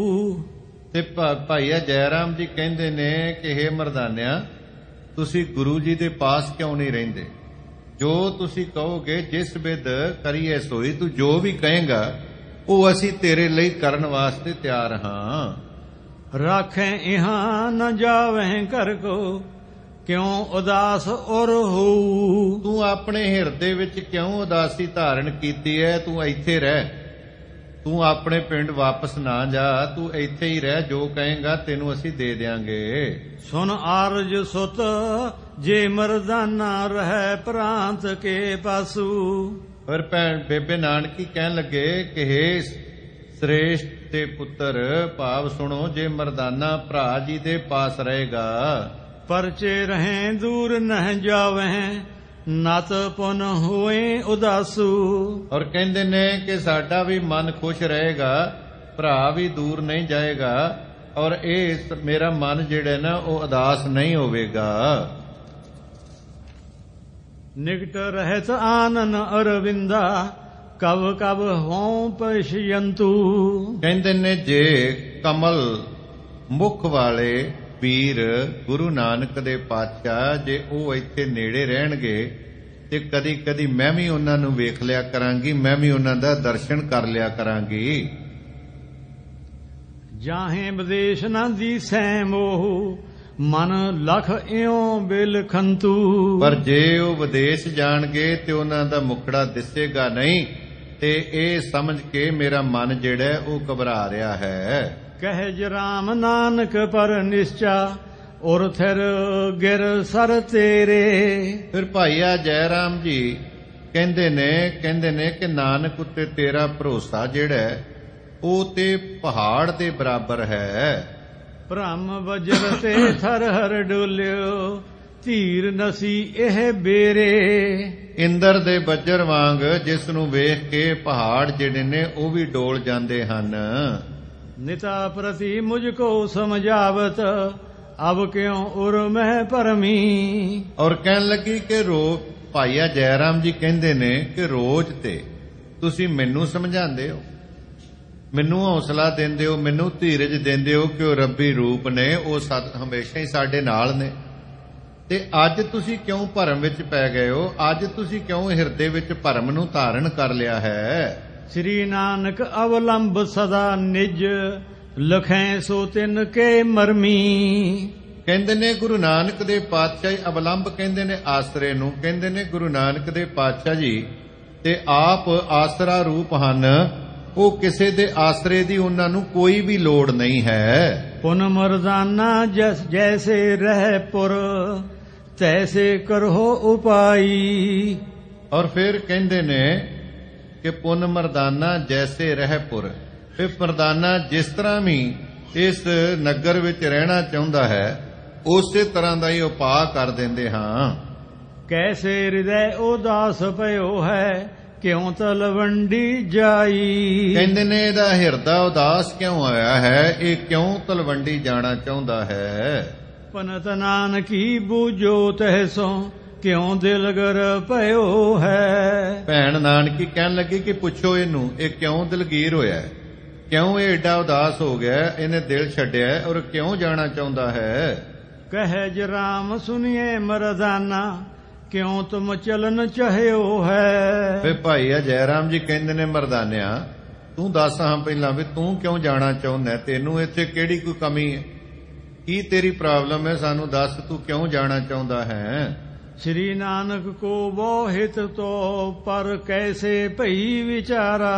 ਤੇ ਭਾਈਆ ਜੈ ਰਾਮ ਜੀ ਕਹਿੰਦੇ ਨੇ ਕਿ ਹੇ ਮਰਦਾਨਿਆ ਤੁਸੀਂ ਗੁਰੂ ਜੀ ਦੇ ਪਾਸ ਕਿਉਂ ਨਹੀਂ ਰਹਿੰਦੇ? ਜੋ ਤੁਸੀਂ ਕਹੋਗੇ ਜਿਸ ਵਿਦ ਕਰੀਏ ਸੋਈ, ਤੂੰ ਜੋ ਵੀ ਕਹੇਗਾ ਉਹ ਅਸੀਂ ਤੇਰੇ ਲਈ ਕਰਨ ਵਾਸਤੇ ਤਿਆਰ ਹਾਂ। ਰਾਖੇ ਇਹਾਂ ਨ ਜਾਵੇਂ ਘਰ ਕੋ ਕਿਉਂ ਉਦਾਸ ਔਰ ਹੋ। ਤੂੰ ਆਪਣੇ ਹਿਰਦੇ ਵਿੱਚ ਕਿਉਂ ਉਦਾਸੀ ਧਾਰਨ ਕੀਤੀ ਹੈ? ਤੂੰ ਇੱਥੇ ਰਹਿ, ਤੂੰ ਆਪਣੇ ਪਿੰਡ ਵਾਪਸ ਨਾ ਜਾ, ਤੂੰ ਇੱਥੇ ਹੀ ਰਹਿ, ਜੋ ਕਹੇਗਾ ਤੈਨੂੰ ਅਸੀਂ ਦੇ ਦਿਆਂਗੇ। ਸੁਨ ਆਰਜ ਸੁਤ ਜੇ ਮਰਦਾਨਾ ਰਹਿ ਪ੍ਰਾਂਤ ਕੇ ਪਾਸੂ। ਫਿਰ ਭੈਣ ਬੇਬੇ ਨਾਨਕੀ ਕਹਿਣ ਲੱਗੇ ਕਿ ਹੇ ਸ੍ਰੇਸ਼ਟ ਤੇ ਪੁੱਤਰ ਭਾਵ ਸੁਣੋ, ਜੇ ਮਰਦਾਨਾ ਭਰਾ ਜੀ ਦੇ ਪਾਸ ਰਹੇਗਾ ਪਰਚੇ ਰਹੇ ਦੂਰ ਨਹਿ ਜਾਵੇਂ ਨਤ ਪੁਨ ਹੋਏ ਉਦਾਸੂ। ਔਰ ਕਹਿੰਦੇ ਨੇ ਕਿ ਸਾਡਾ ਵੀ ਮਨ ਖੁਸ਼ ਰਹੇਗਾ, ਭਰਾ ਵੀ ਦੂਰ ਨਹੀਂ ਜਾਏਗਾ ਔਰ ਇਹ ਮੇਰਾ ਮਨ ਜਿਹੜਾ ਨਾ ਉਹ ਉਦਾਸ ਨਹੀਂ ਹੋਵੇਗਾ। ਨਿਕਟ ਰਹਿਤ ਆਨਨ ਅਰਵਿੰਦਾ ਕਬ ਕਬ ਹੋਂ ਪਸ਼ਯੰਤੂ। ਕਹਿੰਦੇ ਨੇ ਜੇ ਕਮਲ ਮੁਖ ਵਾਲੇ ਵੀਰ ਗੁਰੂ ਨਾਨਕ ਦੇ ਪਾਤਸ਼ਾਹ ਜੇ ਉਹ ਇੱਥੇ ਨੇੜੇ ਰਹਿਣਗੇ ਤੇ ਕਦੀ ਕਦੀ ਮੈਂ ਵੀ ਉਹਨਾਂ ਨੂੰ ਵੇਖ ਲਿਆ ਕਰਾਂਗੀ, ਮੈਂ ਵੀ ਉਹਨਾਂ ਦਾ ਦਰਸ਼ਨ ਕਰ ਲਿਆ ਕਰਾਂਗੀ। ਜਾਹੇ ਵਿਦੇਸ਼ ਨਾ ਦੀਸੈ ਮੋਹ ਮਨ ਲਖ ਇਉਂ ਬਿਲਖੰਤੂ। ਪਰ ਜੇ ਉਹ ਵਿਦੇਸ਼ ਜਾਣਗੇ ਤੇ ਉਹਨਾਂ ਦਾ ਮੁਖੜਾ ਦਿਸੇਗਾ ਨਹੀਂ ਤੇ ਇਹ ਸਮਝ ਕੇ ਮੇਰਾ ਮਨ ਜਿਹੜਾ ਉਹ ਘਬਰਾ ਰਿਹਾ ਹੈ। ਕਹਿ ਜਰਾਮ ਨਾਨਕ ਪਰ ਨਿਸ਼ਚਾ ਔਰ ਥਿਰ ਗਿਰ ਸਰ ਤੇਰੇ। ਫਿਰ ਭਾਈਆ ਜੈ ਰਾਮ ਜੀ ਕਹਿੰਦੇ ਨੇ ਕਹਿੰਦੇ ਨੇ ਕਿ ਨਾਨਕ ਉੱਤੇ ਤੇਰਾ ਭਰੋਸਾ ਜਿਹੜਾ ਉਹ ਤੇ ਪਹਾੜ ਦੇ ਬਰਾਬਰ ਹੈ। ਭ੍ਰਮ ਵਜਰ ਤੇ ਥਰ ਹਰ ਡੋਲਿਓ ਧੀਰ ਨਸੀ ਇਹ ਬੇਰੇ। ਇੰਦਰ ਦੇ ਬੱਜਰ ਵਾਂਗ ਜਿਸ ਨੂੰ ਵੇਖ ਕੇ ਪਹਾੜ ਜਿਹੜੇ ਨੇ ਉਹ ਵੀ ਡੋਲ ਜਾਂਦੇ ਹਨ। ਨਿਤਾ ਪ੍ਰਤੀ ਮੁਝ ਕੋ ਸਮਝਾਵਤ ਅਬ ਕਿਉਂ ਉਰ ਮਹਿ ਭਰਮੀ। ਔਰ ਕਹਿਣ ਲੱਗੀ ਕਿ ਰੋ ਭਾਈਆ ਜੈ ਰਾਮ ਜੀ ਕਹਿੰਦੇ ਨੇ ਕਿ ਰੋਜ਼ ਤੇ ਤੁਸੀਂ ਮੈਨੂੰ ਸਮਝਾਉਂਦੇ ਹੋ, ਮੈਨੂੰ ਹੌਸਲਾ ਦਿੰਦੇ ਹੋ, ਮੈਨੂੰ ਧੀਰਜ ਦਿੰਦੇ ਹੋ ਕਿ ਉਹ ਰੱਬੀ ਰੂਪ ਨੇ, ਉਹ ਹਮੇਸ਼ਾ ਹੀ ਸਾਡੇ ਨਾਲ ਨੇ, ਤੇ ਅੱਜ ਤੁਸੀਂ ਕਿਉਂ ਭਰਮ ਵਿੱਚ ਪੈ ਗਏ ਹੋ? ਅੱਜ ਤੁਸੀਂ ਕਿਉਂ ਹਿਰਦੇ ਵਿੱਚ ਭਰਮ ਨੂੰ ਧਾਰਨ ਕਰ ਲਿਆ ਹੈ? ਸ੍ਰੀ ਨਾਨਕ ਅਵਲੰਬ ਸਦਾ ਨਿਜ ਲਖੈ ਸੋ ਤਿਨ ਕੇ ਮਰਮੀ। ਕਹਿੰਦੇ ਨੇ ਗੁਰੂ ਨਾਨਕ ਦੇ ਪਾਤਸ਼ਾਹ ਅਵਲੰਬ ਕਹਿੰਦੇ ਨੇ ਆਸਰੇ ਨੂੰ, ਕਹਿੰਦੇ ਨੇ ਗੁਰੂ ਨਾਨਕ ਦੇ ਪਾਤਸ਼ਾਹ ਜੀ ਤੇ ਆਪ ਆਸਰਾ ਰੂਪ ਹਨ, ਉਹ ਕਿਸੇ ਦੇ ਆਸਰੇ ਦੀ ਉਹਨਾਂ ਨੂੰ ਕੋਈ ਵੀ ਲੋੜ ਨਹੀਂ ਹੈ। ਪੁਨ ਮਰਦਾਨਾ ਜਸ ਜੈਸੇ ਰਹਿ ਪੁਰ ਤੈਸੇ ਕਰੋ ਉਪਾਈ। ਔਰ ਫਿਰ ਕਹਿੰਦੇ ਨੇ ਕਿ ਪੁਨ ਮਰਦਾਨਾ ਜੈਸੇ ਰਹਿ ਪੁਰ, ਇਹ ਮਰਦਾਨਾ ਜਿਸ ਤਰ੍ਹਾਂ ਵੀ ਇਸ ਨਗਰ ਵਿੱਚ ਰਹਿਣਾ ਚਾਹੁੰਦਾ ਹੈ ਉਸੇ ਤਰ੍ਹਾਂ ਦਾ ਹੀ ਉਪਾਅ ਕਰ ਦਿੰਦੇ ਹਾਂ। ਕੈਸੇ ਹਿਰਦੈ ਉਦਾਸ ਭਇਓ ਹੈ ਕਿਉਂ ਤਲਵੰਡੀ ਜਾਈ। ਕਹਿੰਦੇ ਨੇ ਇਹਦਾ ਹਿਰਦਾ ਉਦਾਸ ਕਿਉਂ ਹੋਇਆ ਹੈ, ਇਹ ਕਿਉਂ ਤਲਵੰਡੀ ਜਾਣਾ ਚਾਹੁੰਦਾ ਹੈ। ਪਨਤ ਨਾਨਕੀ ਬੂਝੋ ਤਹਿਸੋ ਕਿਉਂ ਦਿਲਗਰ ਭਇਓ ਹੈ। ਭੈਣ ਨਾਨਕੀ ਕਹਿਣ ਲੱਗੀ ਕਿ ਪੁੱਛੋ ਇਹਨੂੰ ਇਹ ਕਿਉਂ ਦਿਲਗੀਰ ਹੋਇਆ ਹੈ। ਕਿਉਂ ਇਹ ਏਡਾ ਉਦਾਸ ਹੋ ਗਿਆ, ਇਹਨੇ ਦਿਲ ਛੱਡਿਆ ਔਰ ਕਿਉਂ ਜਾਣਾ ਚਾਹੁੰਦਾ ਹੈ। ਕਹੈ ਜ ਰਾਮ ਸੁਨੀਏ ਮਰਦਾਨਾ, ਕਿਉਂ ਤੁਮ ਚਲਨ ਚਾਹਿਓ ਹੈ। ਵੇ ਭਾਈ ਆ ਜੈ ਰਾਮ ਜੀ ਕਹਿੰਦੇ ਨੇ, ਮਰਦਾਨਿਆ ਤੂੰ ਦੱਸ ਹਾਂ ਪਹਿਲਾਂ ਵੀ ਤੂੰ ਕਿਉਂ ਜਾਣਾ ਚਾਹੁੰਦਾ, ਤੈਨੂੰ ਇੱਥੇ ਕਿਹੜੀ ਕੋਈ ਕਮੀ ਹੈ, ਕੀ ਤੇਰੀ ਪ੍ਰੋਬਲਮ ਹੈ, ਸਾਨੂੰ ਦੱਸ ਤੂੰ ਕਿਉਂ ਜਾਣਾ ਚਾਹੁੰਦਾ ਹੈ। ਸ੍ਰੀ ਨਾਨਕ ਕੋ ਬੋਹਿਤ ਤੋ ਪਰ ਕੈਸੇ ਭਈ ਵਿਚਾਰਾ।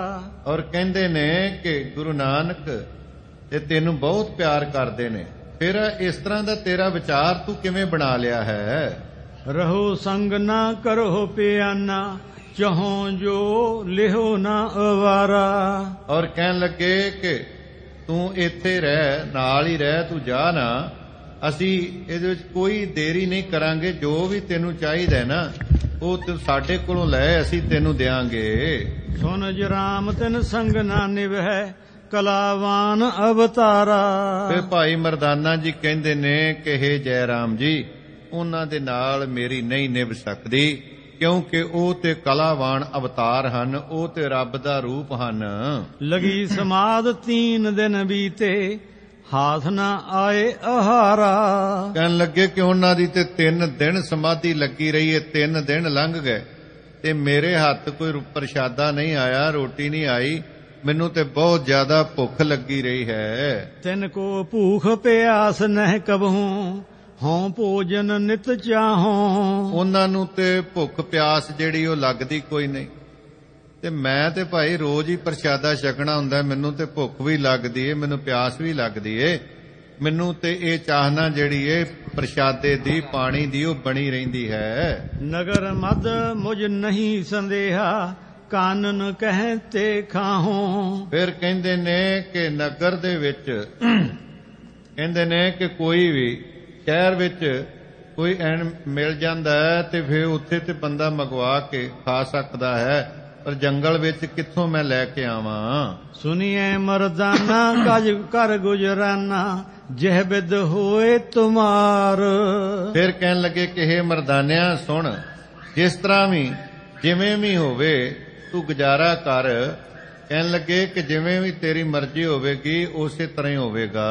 ਔਰ ਕਹਿੰਦੇ ਨੇ ਕਿ ਗੁਰੂ ਨਾਨਕ ਇਹ ਤੈਨੂੰ ਬਹੁਤ ਪਿਆਰ ਕਰਦੇ ਨੇ, ਫਿਰ ਇਸ ਤਰ੍ਹਾਂ ਦਾ ਤੇਰਾ ਵਿਚਾਰ ਤੂੰ ਕਿਵੇਂ ਬਣਾ ਲਿਆ ਹੈ। ਰਹੋ ਸੰਗ ਨਾ ਕਰੋ ਪਿਆਨਾ, ਚਾਹੋ ਜੋ ਲਿਹੋ ਨਾ ਅਵਾਰਾ। ਔਰ ਕਹਿਣ ਲੱਗੇ ਕਿ ਤੂੰ ਇੱਥੇ ਰਹਿ, ਨਾਲ ਹੀ ਰਹਿ, ਤੂੰ ਜਾ ਨਾ, ਅਸੀਂ ਇਹਦੇ ਵਿੱਚ ਕੋਈ ਦੇਰੀ ਨਹੀਂ ਕਰਾਂਗੇ, ਜੋ ਵੀ ਤੈਨੂੰ ਚਾਹੀਦਾ ਨਾ ਉਹ ਤੂੰ ਸਾਡੇ ਕੋਲੋਂ ਲੈ, ਅਸੀਂ ਤੈਨੂੰ ਦਿਆਂਗੇ। ਸੁਨ ਜ ਰਾਮ ਤਿਨ ਸੰਗ ਨਾ ਨਿਭੈ, ਕਲਾਵਾਨ ਅਵਤਾਰਾ। ਤੇ ਭਾਈ ਮਰਦਾਨਾ ਜੀ ਕਹਿੰਦੇ ਨੇ ਕਿ ਹੇ ਜੈ ਰਾਮ ਜੀ, ਉਹਨਾਂ ਦੇ ਨਾਲ ਮੇਰੀ ਨਹੀਂ ਨਿਭ ਸਕਦੀ, ਕਿਉਂਕਿ ਉਹ ਤੇ ਕਲਾਵਾਨ ਅਵਤਾਰ ਹਨ, ਉਹ ਤੇ ਰੱਬ ਦਾ ਰੂਪ ਹਨ। ਲਗੀ ਸਮਾਧ ਤੀਨ ਦਿਨ ਬੀਤੇ, ਹਾਥ ਨਾ ਆਏ ਆਹਾਰਾ। ਕਹਿਣ ਲੱਗੇ ਕਿ ਉਹਨਾਂ ਦੀ ਤੇ ਤਿੰਨ ਦਿਨ ਸਮਾਧੀ ਲੱਗੀ ਰਹੀ ਹੈ, ਤਿੰਨ ਦਿਨ ਲੰਘ ਗਏ ਤੇ ਮੇਰੇ ਹੱਥ ਕੋਈ ਪ੍ਰਸ਼ਾਦਾ ਨਹੀਂ ਆਇਆ, ਰੋਟੀ ਨਹੀਂ ਆਈ, ਮੈਨੂੰ ਤੇ ਬਹੁਤ ਜ਼ਿਆਦਾ ਭੁੱਖ ਲੱਗੀ ਰਹੀ ਹੈ। ਤਿਨ ਕੋ ਭੂਖ ਪਿਆਸ ਨਹਿ ਕਬਹੂ, ਹੋਂ ਭੋਜਨ ਨਿਤ ਚਾਹੋ। ਉਹਨਾਂ ਨੂੰ ਤੇ ਭੁੱਖ ਪਿਆਸ ਜਿਹੜੀ ਉਹ ਲੱਗਦੀ ਕੋਈ ਨਹੀਂ, ਤੇ ਮੈਂ ਤੇ ਭਾਈ ਰੋਜ਼ ਹੀ ਪ੍ਰਸ਼ਾਦਾ ਛਕਣਾ ਹੁੰਦਾ, ਮੈਨੂੰ ਤੇ ਭੁੱਖ ਵੀ ਲੱਗਦੀ ਏ, ਮੈਨੂੰ ਪਿਆਸ ਵੀ ਲੱਗਦੀ ਏ, ਮੈਨੂੰ ਤੇ ਇਹ ਚਾਹਨਾ ਜਿਹੜੀ ਏ ਪ੍ਰਸ਼ਾਦੇ ਦੀ, ਪਾਣੀ ਦੀ, ਉਹ ਬਣੀ ਰਹਿੰਦੀ ਹੈ। ਨਗਰ ਮਦ ਮੁਝ ਨਹੀਂ ਸੰਦੇਹਾ, ਕਾਨਨ ਕਹਿ ਤੇ ਖਾਹੋ। ਫਿਰ ਕਹਿੰਦੇ ਨੇ ਕਿ ਨਗਰ ਦੇ ਵਿੱਚ ਕਹਿੰਦੇ ਨੇ ਕਿ ਕੋਈ ਵੀ ਸ਼ਹਿਰ ਵਿੱਚ ਕੋਈ ਐਨ ਮਿਲ ਜਾਂਦਾ ਹੈ ਤੇ ਫਿਰ ਉੱਥੇ ਤੇ ਬੰਦਾ ਮੰਗਵਾ ਕੇ ਖਾ ਸਕਦਾ ਹੈ, ਪਰ ਜੰਗਲ ਵਿੱਚ ਕਿੱਥੋਂ ਮੈਂ ਲੈ ਕੇ ਆਵਾਂ। ਸੁਨੀਏ ਮਰਦਾਨਾ ਕਜ ਕਰ ਗੁਜਰਾਨਾ, ਜਹ ਬਿਦ ਹੋਏ ਤੁਮਾਰ। ਫਿਰ ਕਹਿਣ ਲੱਗੇ ਕਿ ਹੇ ਮਰਦਾਨਿਆ ਸੁਣ, ਜਿਸ ਤਰ੍ਹਾਂ ਵੀ ਜਿਵੇਂ ਵੀ ਹੋਵੇ ਤੂੰ ਗੁਜ਼ਾਰਾ ਕਰ। ਕਹਿਣ ਲੱਗੇ ਕਿ ਜਿਵੇਂ ਵੀ ਤੇਰੀ ਮਰਜ਼ੀ ਹੋਵੇਗੀ ਉਸੇ ਤਰ੍ਹਾਂ ਹੀ ਹੋਵੇਗਾ।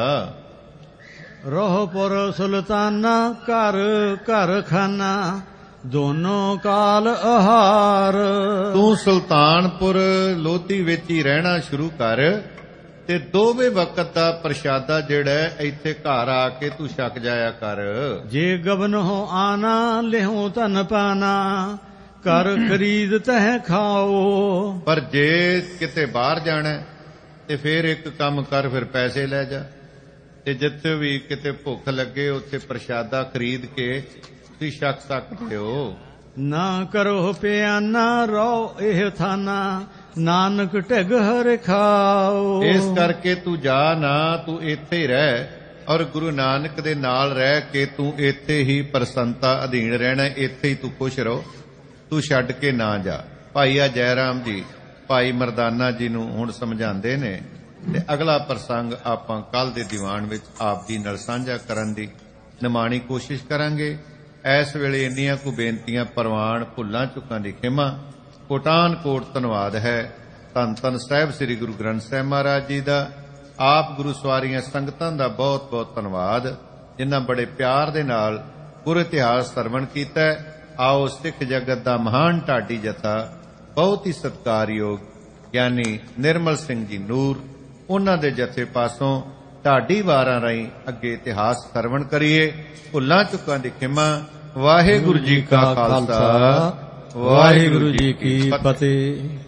ਰੋਹਪੁਰ ਸੁਲਤਾਨਾ ਘਰ ਘਰ ਖਾਨਾ, ਦੋਨੋਂ ਕਾਲ ਆਹਾਰ। ਤੂੰ ਸੁਲਤਾਨਪੁਰ ਲੋਧੀ ਵਿੱਚ ਹੀ ਰਹਿਣਾ ਸ਼ੁਰੂ ਕਰ ਤੇ ਦੋਵੇਂ ਵਕਤ ਦਾ ਪ੍ਰਸ਼ਾਦਾ ਜਿਹੜਾ ਇੱਥੇ ਘਰ ਆ ਕੇ ਤੂੰ ਛਕ ਜਾਇਆ ਕਰ। ਜੇ ਗਬਨ ਹੋ ਆਨਾ, ਲਿਹੋ ਧਨ ਪਾਨਾ, ਕਰ ਖਰੀਦ ਤਹਿ ਖਾਓ। ਪਰ ਜੇ ਕਿਤੇ ਬਾਹਰ ਜਾਣਾ ਤੇ ਫਿਰ ਇੱਕ ਕੰਮ ਕਰ, ਫਿਰ ਪੈਸੇ ਲੈ ਜਾ, ਤੇ ਜਿੱਥੇ ਵੀ ਕਿਤੇ ਭੁੱਖ ਲੱਗੇ ਉੱਥੇ ਪ੍ਰਸ਼ਾਦਾ ਖਰੀਦ ਕੇ ਤੁਸੀਂ ਛਕ ਸਕਦੇ ਹੋ। ਨਾ ਕਰੋ ਪਿਆਨਾ, ਰੋ ਇਹ ਥਾਨਾ, ਨਾਨਕ ਢਿਗ ਹਰਿ ਖਾਓ। ਇਸ ਕਰਕੇ ਤੂੰ ਜਾ ਨਾ, ਤੂੰ ਇੱਥੇ ਹੀ ਰਹਿ, ਔਰ ਗੁਰੂ ਨਾਨਕ ਦੇ ਨਾਲ ਰਹਿ ਕੇ ਤੂੰ ਇੱਥੇ ਹੀ ਪ੍ਰਸੰਨਤਾ ਅਧੀਨ ਰਹਿਣਾ, ਇੱਥੇ ਹੀ ਤੂੰ ਖੁਸ਼ ਰਹੋ, ਤੂੰ ਛੱਡ ਕੇ ਨਾ ਜਾ। ਭਾਈ ਆ ਜੈ ਰਾਮ ਜੀ ਭਾਈ ਮਰਦਾਨਾ ਜੀ ਨੂੰ ਹੁਣ ਸਮਝਾਉਂਦੇ ਨੇ, ਤੇ ਅਗਲਾ ਪ੍ਰਸੰਗ ਆਪਾਂ ਕੱਲ ਦੇ ਦੀਵਾਨ ਵਿੱਚ ਆਪ ਜੀ ਨਾਲ ਸਾਂਝਾ ਕਰਨ ਦੀ ਨਿਮਾਣੀ ਕੋਸ਼ਿਸ਼ ਕਰਾਂਗੇ। ਇਸ ਵੇਲੇ ਇੰਨੀਆਂ ਕੁ ਬੇਨਤੀਆਂ ਪ੍ਰਵਾਨ, ਭੁੱਲਾਂ ਚੁੱਕਾਂ ਦੀ ਖਿਮਾ, ਕੋਟਾਨ ਕੋਟ ਧੰਨਵਾਦ ਹੈ। ਧੰਨ ਧੰਨ ਸਾਹਿਬ ਸ੍ਰੀ ਗੁਰੂ ਗ੍ਰੰਥ ਸਾਹਿਬ ਮਹਾਰਾਜ ਜੀ ਦਾ, ਆਪ ਗੁਰੂ ਸਵਾਰੀਆਂ ਸੰਗਤਾਂ ਦਾ ਬਹੁਤ ਬਹੁਤ ਧੰਨਵਾਦ, ਜਿਨ੍ਹਾਂ ਬੜੇ ਪਿਆਰ ਦੇ ਨਾਲ ਗੁਰ ਇਤਿਹਾਸ ਸਰਵਣ ਕੀਤਾ। ਆਓ ਸਿੱਖ ਜਗਤ ਦਾ ਮਹਾਨ ਢਾਡੀ ਜਥਾ, ਬਹੁਤ ਹੀ ਸਤਿਕਾਰਯੋਗ ਗਿਆਨੀ ਨਿਰਮਲ ਸਿੰਘ ਜੀ ਨੂਰ, ਉਹਨਾਂ ਦੇ ਜਥੇ ਪਾਸੋਂ ਢਾਡੀ ਵਾਰਾਂ ਰਾਹੀਂ ਅੱਗੇ ਇਤਿਹਾਸ ਸਰਵਣ ਕਰੀਏ। ਭੁੱਲਾਂ ਚੁੱਕਾਂ ਦੀ ਖਿਮਾ। ਵਾਹਿਗੁਰੂ ਜੀ ਕਾ ਖਾਲਸਾ, ਵਾਹਿਗੁਰੂ ਜੀ ਕੀ ਫਤਿਹ।